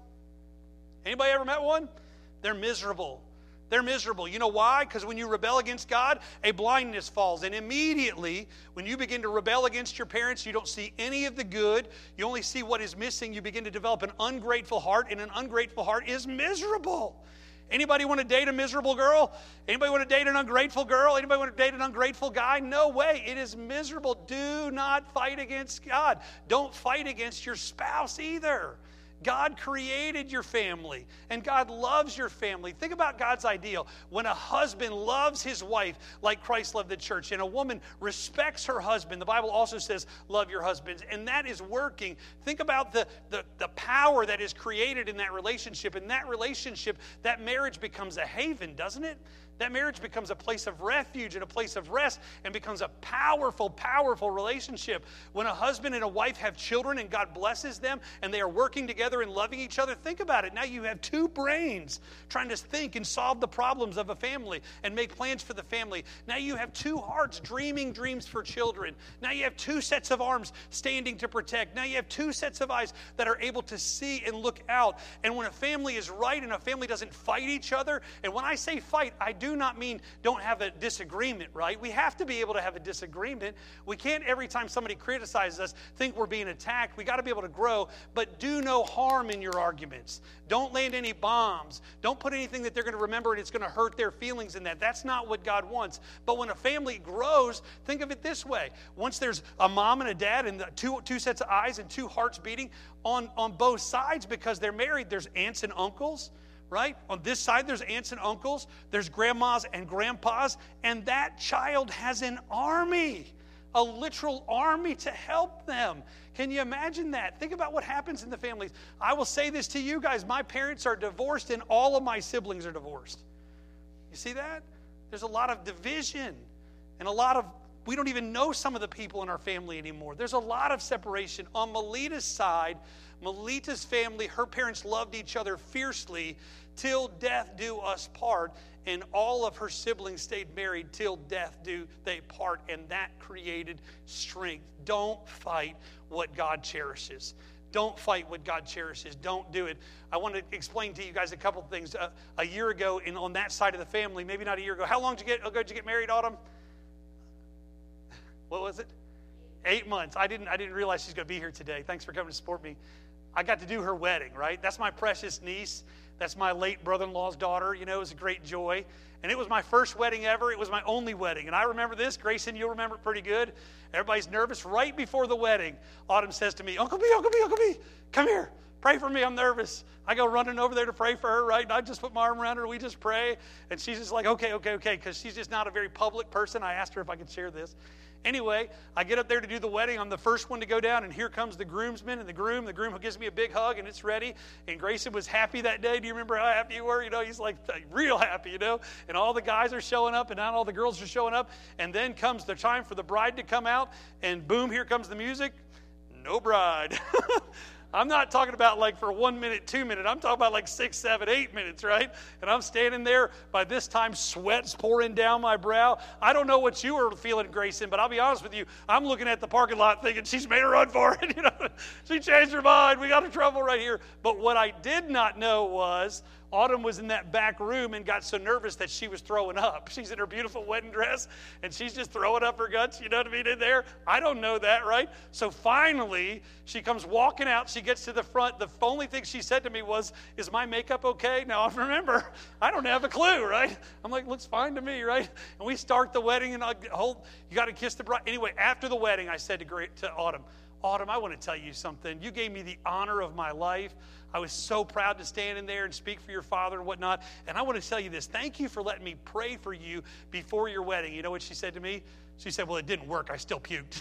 Anybody ever met one? They're miserable. They're miserable. You know why? Because when you rebel against God, a blindness falls. And immediately, when you begin to rebel against your parents, you don't see any of the good. You only see what is missing. You begin to develop an ungrateful heart, and an ungrateful heart is miserable. Anybody want to date a miserable girl? Anybody want to date an ungrateful girl? Anybody want to date an ungrateful guy? No way. It is miserable. Do not fight against God. Don't fight against your spouse either. God created your family, and God loves your family. Think about God's ideal. When a husband loves his wife like Christ loved the church, and a woman respects her husband, the Bible also says, love your husbands, and that is working. Think about the power that is created in that relationship. In that relationship, that marriage becomes a haven, doesn't it? That marriage becomes a place of refuge and a place of rest and becomes a powerful, powerful relationship. When a husband and a wife have children and God blesses them and they are working together and loving each other, think about it. Now you have two brains trying to think and solve the problems of a family and make plans for the family. Now you have two hearts dreaming dreams for children. Now you have two sets of arms standing to protect. Now you have two sets of eyes that are able to see and look out. And when a family is right and a family doesn't fight each other, and when I say fight, I do not mean don't have a disagreement, right? We have to be able to have a disagreement. We can't every time somebody criticizes us think we're being attacked. We got to be able to grow, but do no harm in your arguments. Don't land any bombs. Don't put anything that they're going to remember and it's going to hurt their feelings in that. That's not what God wants. But when a family grows, think of it this way. Once there's a mom and a dad and two sets of eyes and two hearts beating on both sides because they're married, there's aunts and uncles. Right? On this side, there's aunts and uncles, there's grandmas and grandpas, and that child has an army, a literal army to help them. Can you imagine that? Think about what happens in the families. I will say this to you guys. My parents are divorced, and all of my siblings are divorced. You see that? There's a lot of division, and we don't even know some of the people in our family anymore. There's a lot of separation. On Melita's side, Melita's family, her parents loved each other fiercely till death do us part, and all of her siblings stayed married till death do they part, and that created strength. Don't fight what God cherishes. Don't fight what God cherishes. Don't do it. I want to explain to you guys a couple of things. A year ago, on that side of the family, maybe not a year ago. How long did you get married, Autumn? What was it? 8 months. I didn't realize she's going to be here today. Thanks for coming to support me. I got to do her wedding, right? That's my precious niece. That's my late brother-in-law's daughter. You know, it was a great joy. And it was my first wedding ever. It was my only wedding. And I remember this. Grayson, you'll remember it pretty good. Everybody's nervous. Right before the wedding, Autumn says to me, Uncle B, come here. Pray for me. I'm nervous. I go running over there to pray for her, right? And I just put my arm around her. We just pray. And she's just like, okay, because she's just not a very public person. I asked her if I could share this. Anyway, I get up there to do the wedding. I'm the first one to go down, and here comes the groomsman and the groom. The groom gives me a big hug, and it's ready. And Grayson was happy that day. Do you remember how happy you were? You know, he's like real happy, you know. And all the guys are showing up, and not all the girls are showing up. And then comes the time for the bride to come out, and boom, here comes the music. No bride. I'm not talking about like for 1 minute, 2 minutes. I'm talking about like 6, 7, 8 minutes, right? And I'm standing there. By this time, sweat's pouring down my brow. I don't know what you were feeling, Grayson, but I'll be honest with you. I'm looking at the parking lot thinking she's made a run for it. You know, she changed her mind. We got in trouble right here. But what I did not know was Autumn was in that back room and got so nervous that she was throwing up. She's in her beautiful wedding dress, and she's just throwing up her guts, you know what I mean, in there. I don't know that, right? So finally, she comes walking out. She gets to the front. The only thing she said to me was, is my makeup okay? Now, remember, I don't have a clue, right? I'm like, looks fine to me, right? And we start the wedding, and you got to kiss the bride. Anyway, after the wedding, I said to Autumn, I want to tell you something. You gave me the honor of my life. I was so proud to stand in there and speak for your father and whatnot. And I want to tell you this. Thank you for letting me pray for you before your wedding. You know what she said to me? She said, well, it didn't work. I still puked.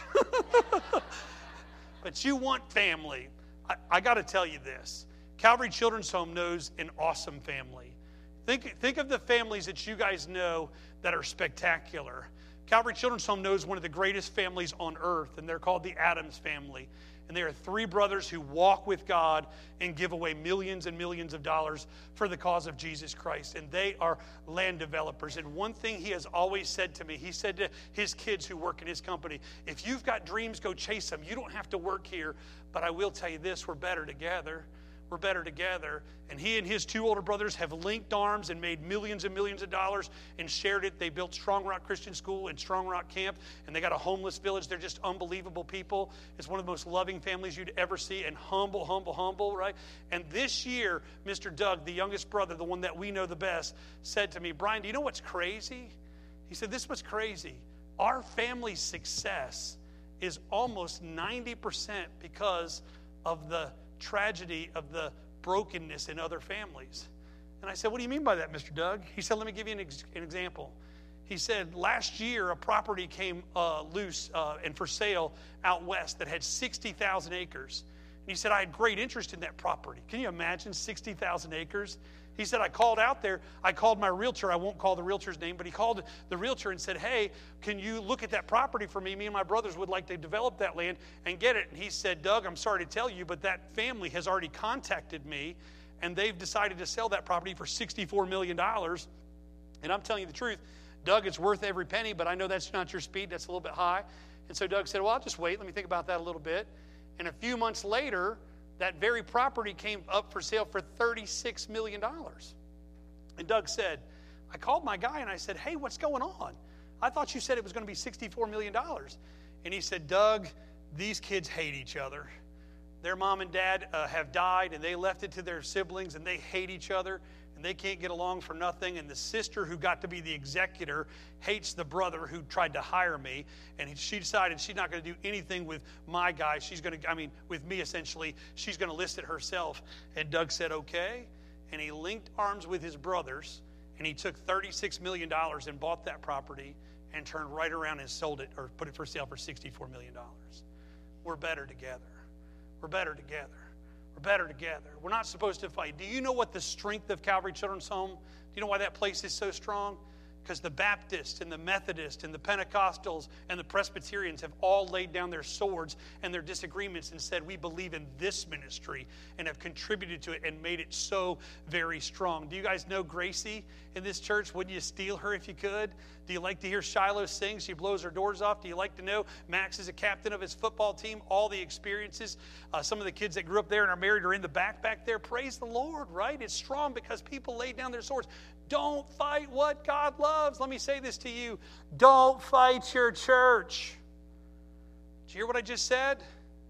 But you want family. I got to tell you this. Calvary Children's Home knows an awesome family. Think of the families that you guys know that are spectacular. Calvary Children's Home knows one of the greatest families on earth, and they're called the Adams family. And they are three brothers who walk with God and give away millions and millions of dollars for the cause of Jesus Christ. And they are land developers. And one thing he has always said to me, he said to his kids who work in his company, if you've got dreams, go chase them. You don't have to work here. But I will tell you this, we're better together. We're better together. And he and his two older brothers have linked arms and made millions and millions of dollars and shared it. They built Strong Rock Christian School and Strong Rock Camp, and they got a homeless village. They're just unbelievable people. It's one of the most loving families you'd ever see, and humble, humble, humble, right? And this year, Mr. Doug, the youngest brother, the one that we know the best, said to me, Brian, do you know what's crazy? He said, this was crazy. Our family's success is almost 90% because of the tragedy of the brokenness in other families. And I said, what do you mean by that, Mr. Doug? He said, let me give you an example. He said, last year a property came loose and for sale out west that had 60,000 acres. And he said, I had great interest in that property. Can you imagine 60,000 acres? He said, I called out there. I called my realtor. I won't call the realtor's name, but he called the realtor and said, hey, can you look at that property for me? Me and my brothers would like to develop that land and get it. And he said, Doug, I'm sorry to tell you, but that family has already contacted me, and they've decided to sell that property for $64 million. And I'm telling you the truth, Doug, it's worth every penny, but I know that's not your speed. That's a little bit high. And so Doug said, well, I'll just wait. Let me think about that a little bit. And a few months later, that very property came up for sale for $36 million. And Doug said, I called my guy and I said, hey, what's going on? I thought you said it was going to be $64 million. And he said, Doug, these kids hate each other. Their mom and dad have died, and they left it to their siblings, and they hate each other, and they can't get along for nothing. And the sister who got to be the executor hates the brother who tried to hire me. And she decided she's not going to do anything with my guy. She's going to, with me essentially, she's going to list it herself. And Doug said, okay. And he linked arms with his brothers, and he took $36 million and bought that property and turned right around and sold it, or put it for sale for $64 million. We're better together. We're better together. We're better together. We're not supposed to fight. Do you know what the strength of Calvary Children's Home? Do you know why that place is so strong? Because the Baptists and the Methodists and the Pentecostals and the Presbyterians have all laid down their swords and their disagreements and said, we believe in this ministry, and have contributed to it and made it so very strong. Do you guys know Gracie in this church? Wouldn't you steal her if you could? Do you like to hear Shiloh sing? She blows her doors off. Do you like to know Max is a captain of his football team? All the experiences. Some of the kids that grew up there and are married are in the back there. Praise the Lord, right? It's strong because people laid down their swords. Don't fight what God loves. Let me say this to you. Don't fight your church. Did you hear what I just said?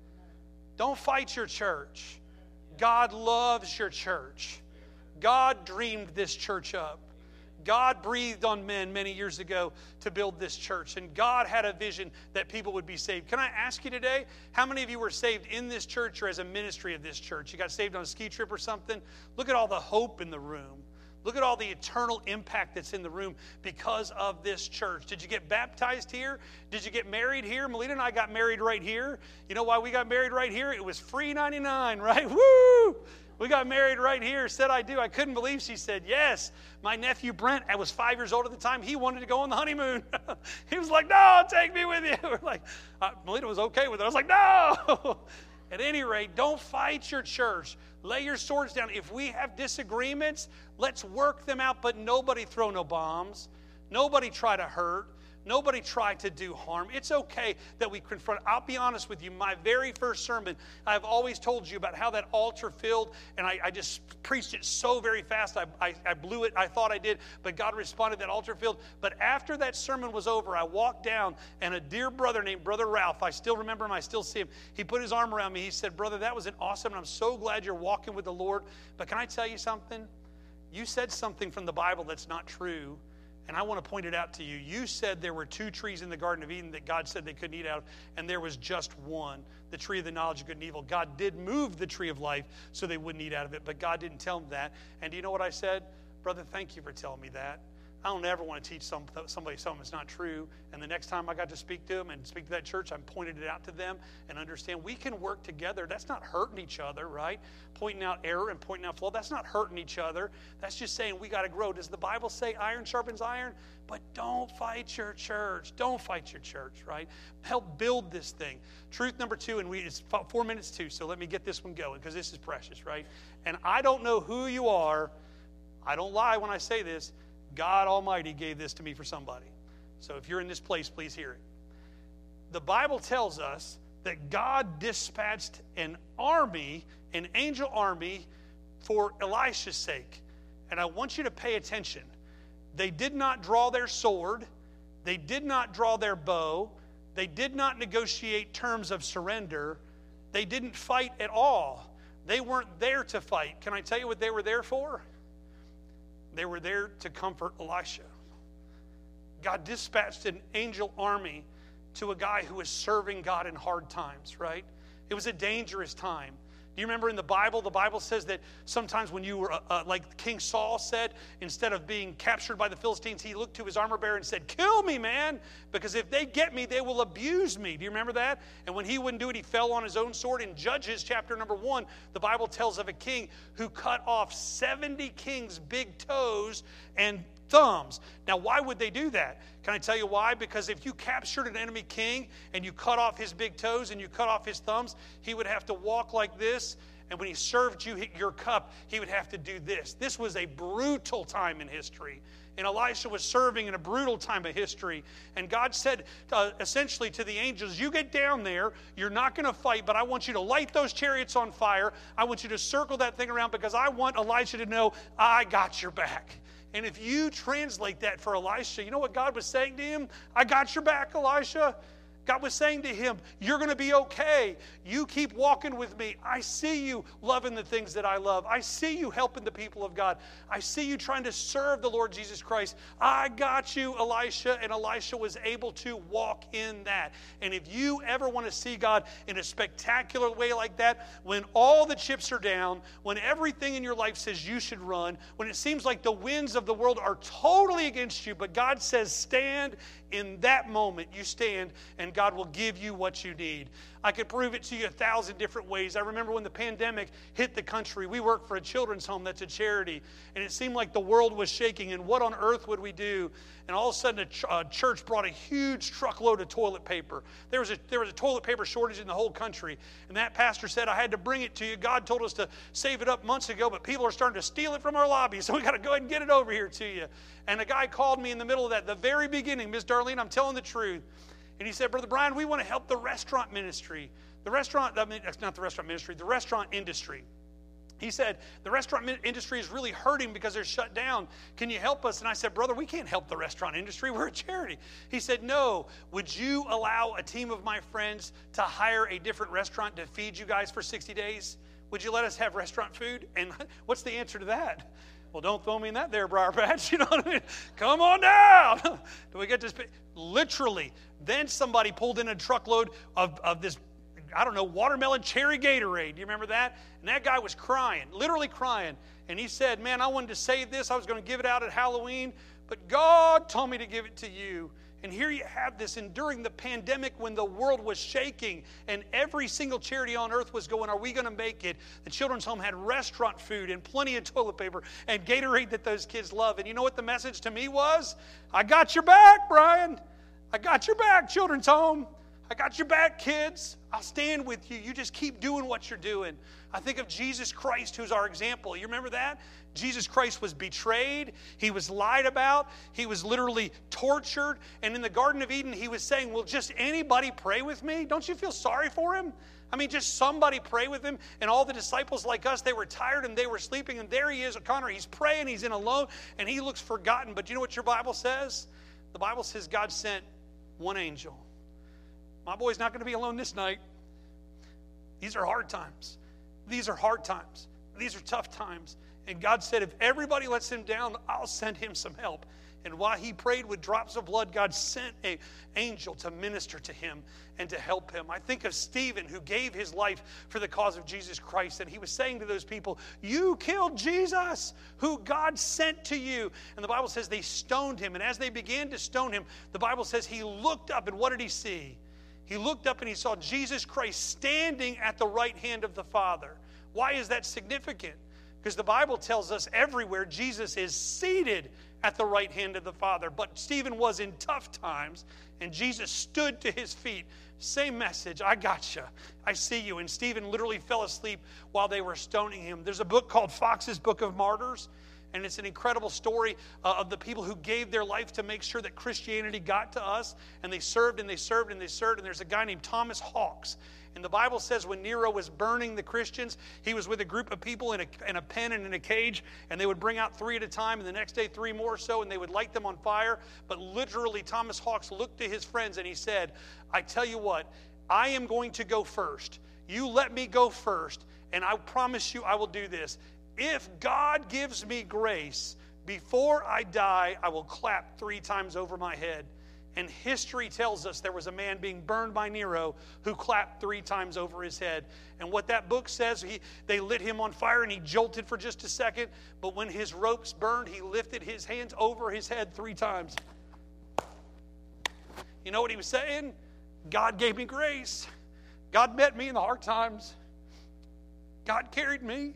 Don't fight your church. God loves your church. God dreamed this church up. God breathed on men many years ago to build this church. And God had a vision that people would be saved. Can I ask you today, how many of you were saved in this church or as a ministry of this church? You got saved on a ski trip or something? Look at all the hope in the room. Look at all the eternal impact that's in the room because of this church. Did you get baptized here? Did you get married here? Melita and I got married right here. You know why we got married right here? It was free 99, right? Woo! We got married right here. Said I do. I couldn't believe she said yes. My nephew Brent, I was 5 years old at the time. He wanted to go on the honeymoon. He was like, no, take me with you. We're like, Melita was okay with it. I was like, no. At any rate, don't fight your church. Lay your swords down. If we have disagreements, let's work them out. But nobody throw no bombs. Nobody try to hurt. Nobody try to do harm. It's okay that we confront. I'll be honest with you. My very first sermon, I've always told you about how that altar filled, and I just preached it so very fast. I blew it. I thought I did, but God responded, that altar filled. But after that sermon was over, I walked down, and a dear brother named Brother Ralph, I still remember him, I still see him. He put his arm around me. He said, brother, that was an awesome, and I'm so glad you're walking with the Lord. But can I tell you something? You said something from the Bible that's not true. And I want to point it out to you. You said there were 2 trees in the Garden of Eden that God said they couldn't eat out of, and there was just one, the tree of the knowledge of good and evil. God did move the tree of life so they wouldn't eat out of it, but God didn't tell them that. And do you know what I said? Brother, thank you for telling me that. I don't ever want to teach somebody something that's not true. And the next time I got to speak to them and speak to that church, I pointed it out to them and understand we can work together. That's not hurting each other, right? Pointing out error and pointing out flaw, that's not hurting each other. That's just saying we got to grow. Does the Bible say iron sharpens iron? But don't fight your church. Don't fight your church, right? Help build this thing. Truth number 2, and it's 4 minutes to, so let me get this one going because this is precious, right? And I don't know who you are. I don't lie when I say this. God Almighty gave this to me for somebody. So if you're in this place, please hear it. The Bible tells us that God dispatched an army, an angel army, for Elisha's sake. And I want you to pay attention. They did not draw their sword. They did not draw their bow. They did not negotiate terms of surrender. They didn't fight at all. They weren't there to fight. Can I tell you what they were there for? They were there to comfort Elisha. God dispatched an angel army to a guy who was serving God in hard times, right? It was a dangerous time. Do you remember in the Bible says that sometimes when you were, like King Saul said, instead of being captured by the Philistines, he looked to his armor bearer and said, kill me, man, because if they get me, they will abuse me. Do you remember that? And when he wouldn't do it, he fell on his own sword. In Judges chapter number 1, the Bible tells of a king who cut off 70 kings' big toes and thumbs. Now, why would they do that? Can I tell you why? Because if you captured an enemy king and you cut off his big toes and you cut off his thumbs, he would have to walk like this. And when he served you your cup, he would have to do this. This was a brutal time in history. And Elisha was serving in a brutal time of history. And God said essentially to the angels, you get down there, you're not going to fight, but I want you to light those chariots on fire. I want you to circle that thing around because I want Elisha to know I got your back. And if you translate that for Elisha, you know what God was saying to him? I got your back, Elisha. God was saying to him, you're going to be okay. You keep walking with me. I see you loving the things that I love. I see you helping the people of God. I see you trying to serve the Lord Jesus Christ. I got you, Elisha. And Elisha was able to walk in that. And if you ever want to see God in a spectacular way like that, when all the chips are down, when everything in your life says you should run, when it seems like the winds of the world are totally against you, but God says stand, in that moment you stand and God will give you what you need. I could prove it to you 1,000 different ways. I remember when the pandemic hit the country, we worked for a children's home that's a charity, and it seemed like the world was shaking, and what on earth would we do? And all of a sudden, a church brought a huge truckload of toilet paper. There was a toilet paper shortage in the whole country, and that pastor said, I had to bring it to you. God told us to save it up months ago, but people are starting to steal it from our lobby, so we got to go ahead and get it over here to you. And a guy called me in the middle of that, the very beginning, Miss Darlene, I'm telling the truth. And he said, Brother Brian, we want to help the restaurant ministry. The restaurant industry. He said, the restaurant industry is really hurting because they're shut down. Can you help us? And I said, brother, we can't help the restaurant industry. We're a charity. He said, no. Would you allow a team of my friends to hire a different restaurant to feed you guys for 60 days? Would you let us have restaurant food? And what's the answer to that? Well, don't throw me in that there, Briar Patch. You know what I mean? Come on down. Do we get this? Literally. Then somebody pulled in a truckload of this, I don't know, watermelon cherry Gatorade. Do you remember that? And that guy was crying, literally crying. And he said, man, I wanted to save this. I was going to give it out at Halloween, but God told me to give it to you. And here you have this. And during the pandemic, when the world was shaking and every single charity on earth was going, are we going to make it? The children's home had restaurant food and plenty of toilet paper and Gatorade that those kids love. And you know what the message to me was? I got your back, Brian. I got your back, children's home. I got your back, kids. I'll stand with you. You just keep doing what you're doing. I think of Jesus Christ, who's our example. You remember that? Jesus Christ was betrayed. He was lied about. He was literally tortured. And in the Garden of Eden, he was saying, will just anybody pray with me? Don't you feel sorry for him? I mean, just somebody pray with him. And all the disciples like us, they were tired and they were sleeping. And there he is, Connor. He's praying. He's in alone. And he looks forgotten. But you know what your Bible says? The Bible says God sent one angel. My boy's not going to be alone this night. These are hard times. These are hard times. These are tough times. And God said, if everybody lets him down, I'll send him some help. And while he prayed with drops of blood, God sent an angel to minister to him and to help him. I think of Stephen, who gave his life for the cause of Jesus Christ. And he was saying to those people, you killed Jesus, who God sent to you. And the Bible says they stoned him. And as they began to stone him, the Bible says he looked up, and what did he see? He looked up and he saw Jesus Christ standing at the right hand of the Father. Why is that significant? Because the Bible tells us everywhere Jesus is seated at the right hand of the Father. But Stephen was in tough times, and Jesus stood to his feet. Same message, I got you. I see you. And Stephen literally fell asleep while they were stoning him. There's a book called Fox's Book of Martyrs, and it's an incredible story of the people who gave their life to make sure that Christianity got to us. And they served and they served and they served. And there's a guy named Thomas Hawks. And the Bible says when Nero was burning the Christians, he was with a group of people in a pen and in a cage, and they would bring out 3 at a time, and the next day 3 more or so, and they would light them on fire. But literally, Thomas Hawks looked to his friends and he said, I tell you what, I am going to go first. You let me go first, and I promise you I will do this. If God gives me grace, before I die, I will clap 3 times over my head. And history tells us there was a man being burned by Nero who clapped 3 times over his head. And what that book says, they lit him on fire and he jolted for just a second. But when his ropes burned, he lifted his hands over his head 3 times. You know what he was saying? God gave me grace. God met me in the hard times. God carried me.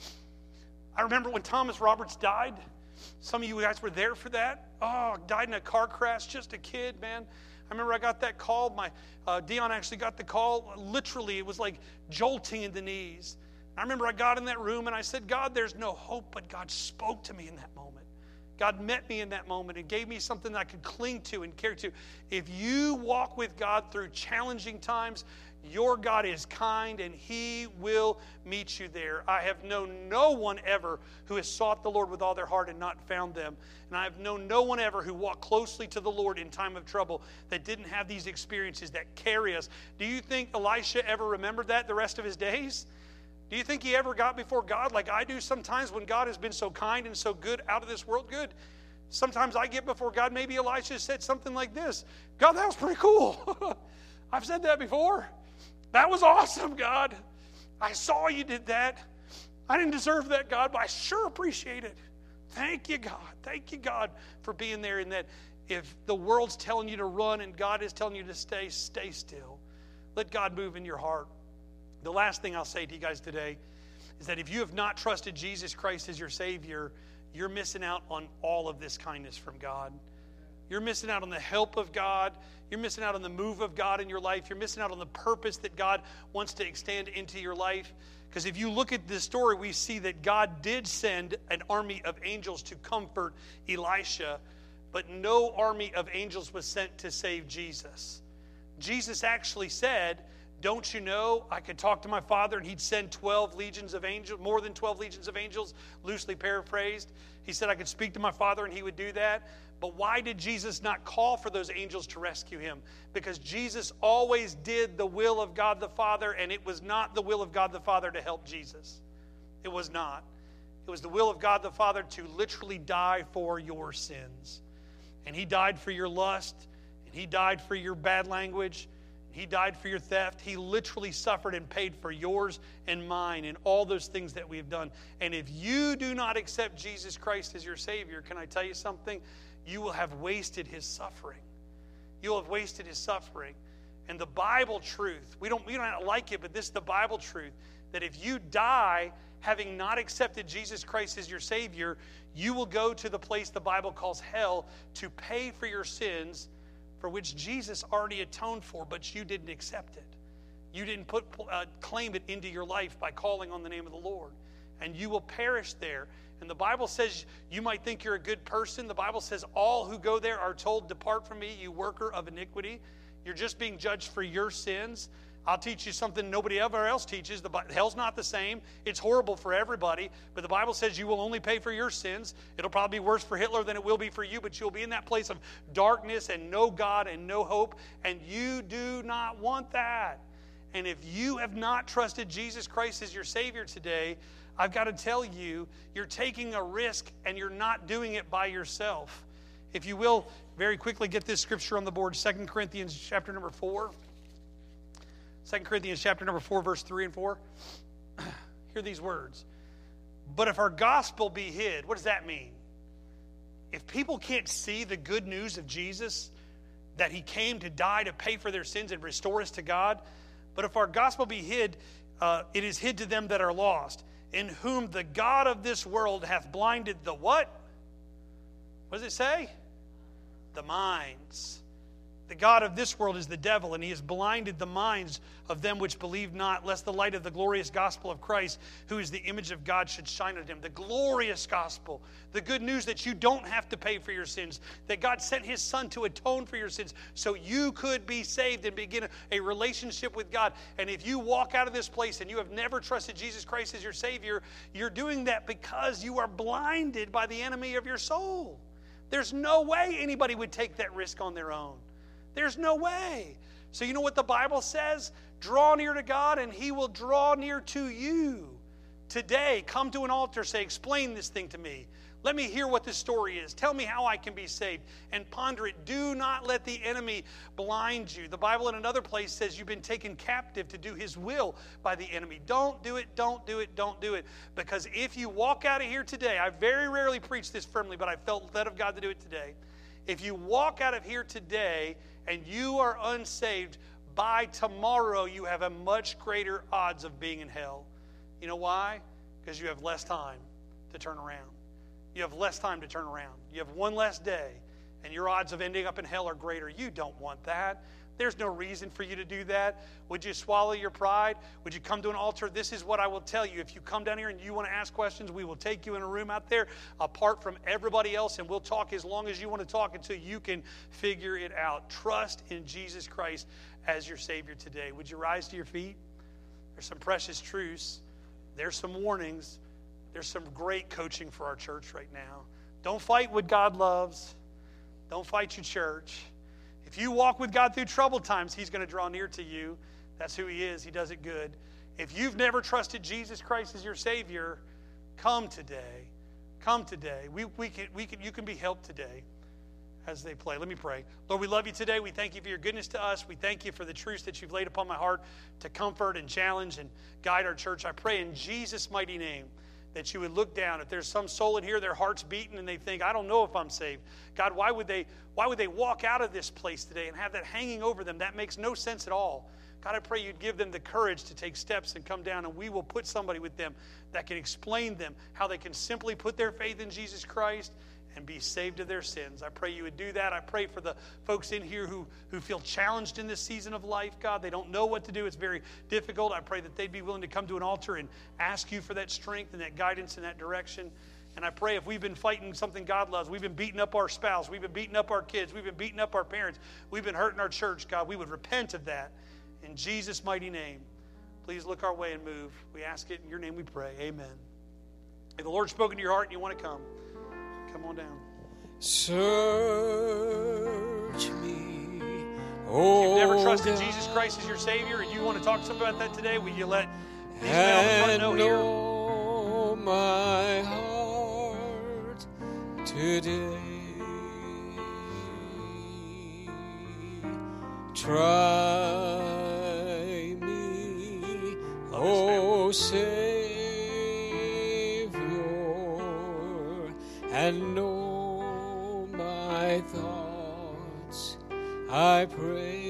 I remember when Thomas Roberts died. Some of you guys were there for that. Oh, died in a car crash, just a kid, man. I remember I got that call. Dion actually got the call. Literally, it was like jolting in the knees. I remember I got in that room and I said, God, there's no hope, but God spoke to me in that moment. God met me in that moment and gave me something that I could cling to and care to. If you walk with God through challenging times, your God is kind and He will meet you there. I have known no one ever who has sought the Lord with all their heart and not found them. And I have known no one ever who walked closely to the Lord in time of trouble that didn't have these experiences that carry us. Do you think Elisha ever remembered that the rest of his days? Do you think he ever got before God like I do sometimes when God has been so kind and so good, out of this world good? Sometimes I get before God, maybe Elisha said something like this, God, that was pretty cool. I've said that before. That was awesome, God. I saw you did that. I didn't deserve that, God, but I sure appreciate it. Thank you, God. Thank you, God, for being there. And that if the world's telling you to run and God is telling you to stay still. Let God move in your heart. The last thing I'll say to you guys today is that if you have not trusted Jesus Christ as your Savior, you're missing out on all of this kindness from God. You're missing out on the help of God. You're missing out on the move of God in your life. You're missing out on the purpose that God wants to extend into your life. Because if you look at this story, we see that God did send an army of angels to comfort Elisha, but no army of angels was sent to save Jesus. Jesus actually said, don't you know I could talk to my Father and He'd send 12 legions of angels, more than 12 legions of angels, loosely paraphrased. He said I could speak to my Father and He would do that. But why did Jesus not call for those angels to rescue Him? Because Jesus always did the will of God the Father, and it was not the will of God the Father to help Jesus. It was not. It was the will of God the Father to literally die for your sins. And He died for your lust, and He died for your bad language, He died for your theft. He literally suffered and paid for yours and mine and all those things that we have done. And if you do not accept Jesus Christ as your Savior, can I tell you something? You will have wasted His suffering. You'll have wasted His suffering. And the Bible truth, we don't like it, but this is the Bible truth, that if you die having not accepted Jesus Christ as your Savior, you will go to the place the Bible calls hell to pay for your sins, for which Jesus already atoned for, but you didn't accept it. You didn't claim it into your life by calling on the name of the Lord. And you will perish there. And the Bible says, you might think you're a good person. The Bible says all who go there are told, depart from me, you worker of iniquity. You're just being judged for your sins. I'll teach you something nobody ever else teaches. Hell's not the same. It's horrible for everybody. But the Bible says you will only pay for your sins. It'll probably be worse for Hitler than it will be for you. But you'll be in that place of darkness and no God and no hope. And you do not want that. And if you have not trusted Jesus Christ as your Savior today, I've got to tell you, you're taking a risk and you're not doing it by yourself. If you will, very quickly get this scripture on the board, 2 Corinthians chapter number 4. 2 Corinthians chapter number 4, verse 3 and 4. Hear these words. But if our gospel be hid, what does that mean? If people can't see the good news of Jesus, that he came to die to pay for their sins and restore us to God, but if our gospel be hid, it is hid to them that are lost, in whom the God of this world hath blinded the what? What does it say? The minds. The God of this world is the devil, and he has blinded the minds of them which believe not, lest the light of the glorious gospel of Christ, who is the image of God, should shine on him. The glorious gospel, the good news that you don't have to pay for your sins, that God sent his Son to atone for your sins so you could be saved and begin a relationship with God. And if you walk out of this place and you have never trusted Jesus Christ as your Savior, you're doing that because you are blinded by the enemy of your soul. There's no way anybody would take that risk on their own. There's no way. So you know what the Bible says? Draw near to God and he will draw near to you. Today, come to an altar, say, explain this thing to me. Let me hear what this story is. Tell me how I can be saved. And ponder it. Do not let the enemy blind you. The Bible in another place says you've been taken captive to do his will by the enemy. Don't do it, don't do it, don't do it. Because if you walk out of here today, I very rarely preach this firmly, but I felt led of God to do it today. If you walk out of here today and you are unsaved, by tomorrow you have a much greater odds of being in hell. You know why? Because you have less time to turn around. You have less time to turn around. You have one less day, and your odds of ending up in hell are greater. You don't want that. There's no reason for you to do that. Would you swallow your pride? Would you come to an altar? This is what I will tell you. If you come down here and you want to ask questions, we will take you in a room out there apart from everybody else, and we'll talk as long as you want to talk until you can figure it out. Trust in Jesus Christ as your Savior today. Would you rise to your feet? There's some precious truths. There's some warnings. There's some great coaching for our church right now. Don't fight what God loves. Don't fight your church. If you walk with God through troubled times, he's going to draw near to you. That's who he is. He does it good. If you've never trusted Jesus Christ as your Savior, come today. Come today. You can be helped today as they play. Let me pray. Lord, we love you today. We thank you for your goodness to us. We thank you for the truths that you've laid upon my heart to comfort and challenge and guide our church. I pray in Jesus' mighty name that you would look down. If there's some soul in here, their heart's beating and they think, I don't know if I'm saved. God, why would they walk out of this place today and have that hanging over them? That makes no sense at all. God, I pray you'd give them the courage to take steps and come down, and we will put somebody with them that can explain them how they can simply put their faith in Jesus Christ and be saved of their sins. I pray you would do that. I pray for the folks in here who feel challenged in this season of life, God. They don't know what to do. It's very difficult. I pray that they'd be willing to come to an altar and ask you for that strength and that guidance in that direction. And I pray if we've been fighting something God loves, we've been beating up our spouse, we've been beating up our kids, we've been beating up our parents, we've been hurting our church, God, we would repent of that. In Jesus' mighty name, please look our way and move. We ask it in your name we pray. Amen. If the Lord's spoken to your heart and you want to come on down. Search me, If you've never trusted Jesus Christ as your Savior and you want to talk to somebody about that today, will you let these men on the front know here? know my heart today. Try me, O Savior, and know my thoughts, I pray.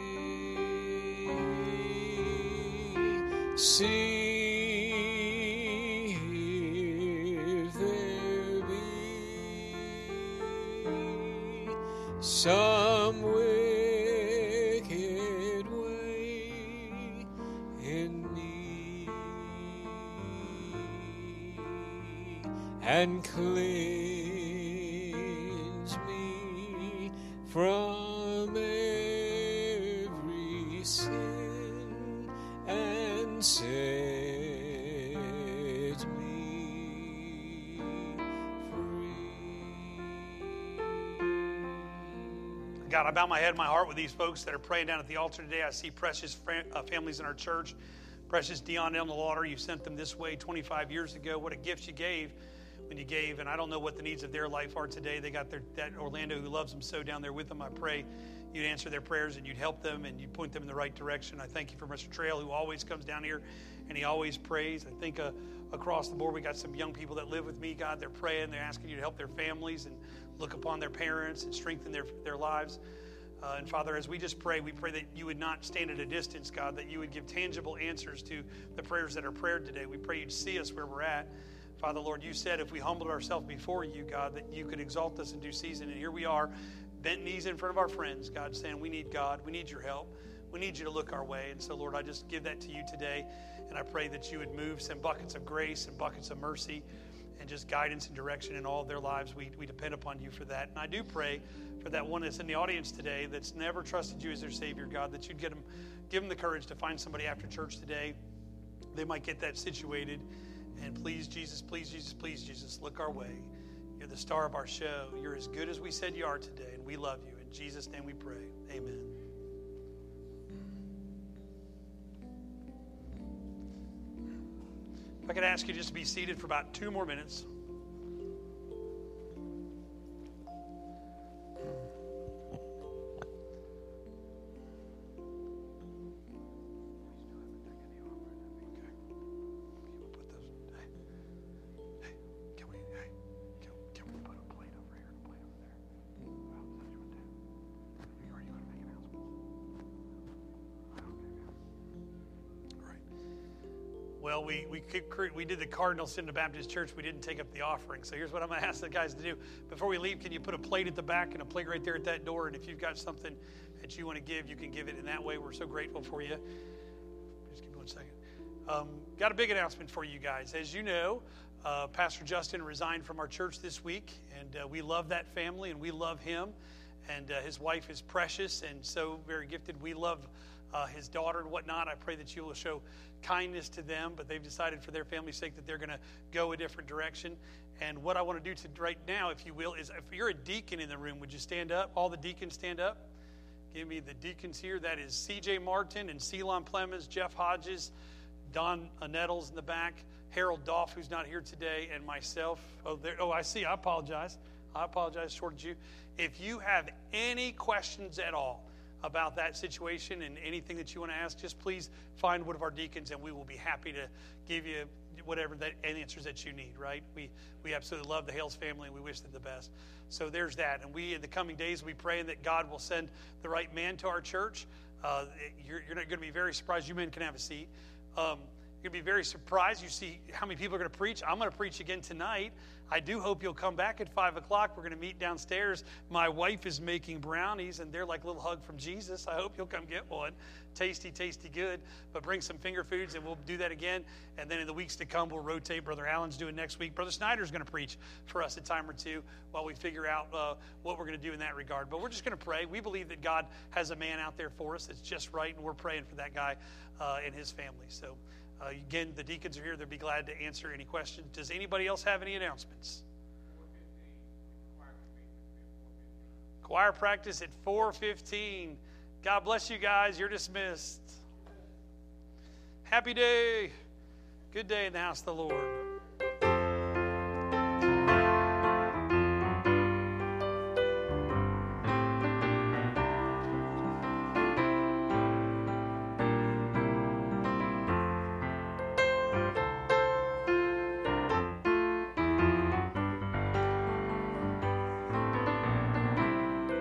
See if there be some wicked way in me, and cleanse me from every sin and set me free. God, I bow my head and my heart with these folks that are praying down at the altar today. I see precious families in our church Precious Dion and Lauder, you sent them this way 25 years ago. What a gift you gave when you gave. And I don't know what the needs of their life are today. They got that Orlando who loves them so down there with them. I pray you'd answer their prayers and you'd help them and you'd point them in the right direction. I thank you for Mr. Trail, who always comes down here and he always prays. I think across the board we got some young people that live with me, God. They're praying. They're asking you to help their families and look upon their parents and strengthen their lives. And Father, as we just pray, we pray that you would not stand at a distance, God, that you would give tangible answers to the prayers that are prayed today. We pray you'd see us where we're at. Father, Lord, you said if we humbled ourselves before you, God, that you could exalt us in due season. And here we are, bent knees in front of our friends, God, saying we need God. We need your help. We need you to look our way. And so, Lord, I just give that to you today. And I pray that you would move some buckets of grace and buckets of mercy and just guidance and direction in all of their lives. We depend upon you for that. And I do pray for that one that's in the audience today that's never trusted you as their Savior, God, that you'd give them the courage to find somebody after church today. They might get that situated. And please, Jesus, please, Jesus, please, Jesus, look our way. You're the star of our show. You're as good as we said you are today, and we love you. In Jesus' name we pray. Amen. If I could ask you just to be seated for about 2 more minutes. Well, we did the Cardinal Sin Baptist Church. We didn't take up the offering. So here's what I'm going to ask the guys to do. Before we leave, can you put a plate at the back and a plate right there at that door? And if you've got something that you want to give, you can give it in that way. We're so grateful for you. Just give me 1 second. Got a big announcement for you guys. As you know, Pastor Justin resigned from our church this week. And we love that family and we love him. And his wife is precious and so very gifted. We love his daughter and whatnot. I pray that you will show kindness to them, but they've decided for their family's sake that they're going to go a different direction. And what I want to do right now, if you will, is if you're a deacon in the room, would you stand up? All the deacons stand up. Give me the deacons here. That is C.J. Martin and Celon Plemons, Jeff Hodges, Don Nettles in the back, Harold Doff, who's not here today, and myself. I see. I apologize. Shorted you. If you have any questions at all about that situation and anything that you want to ask, just please find one of our deacons and we will be happy to give you whatever answers that you need, right? We absolutely love the Hales family and we wish them the best. So there's that. And we, in the coming days, we pray that God will send the right man to our church. You're not going to be very surprised. You men can have a seat. You're going to be very surprised. You see how many people are going to preach. I'm going to preach again tonight. I do hope you'll come back at 5 o'clock. We're going to meet downstairs. My wife is making brownies, and they're like a little hug from Jesus. I hope you'll come get one. Tasty, tasty good. But bring some finger foods, and we'll do that again. And then in the weeks to come, we'll rotate. Brother Allen's doing next week. Brother Snyder's going to preach for us a time or two while we figure out what we're going to do in that regard. But we're just going to pray. We believe that God has a man out there for us that's just right, and we're praying for that guy and his family. So, again, the deacons are here. They'll be glad to answer any questions. Does anybody else have any announcements? Choir practice at 4:15. God bless you guys. You're dismissed. Happy day. Good day in the house of the Lord.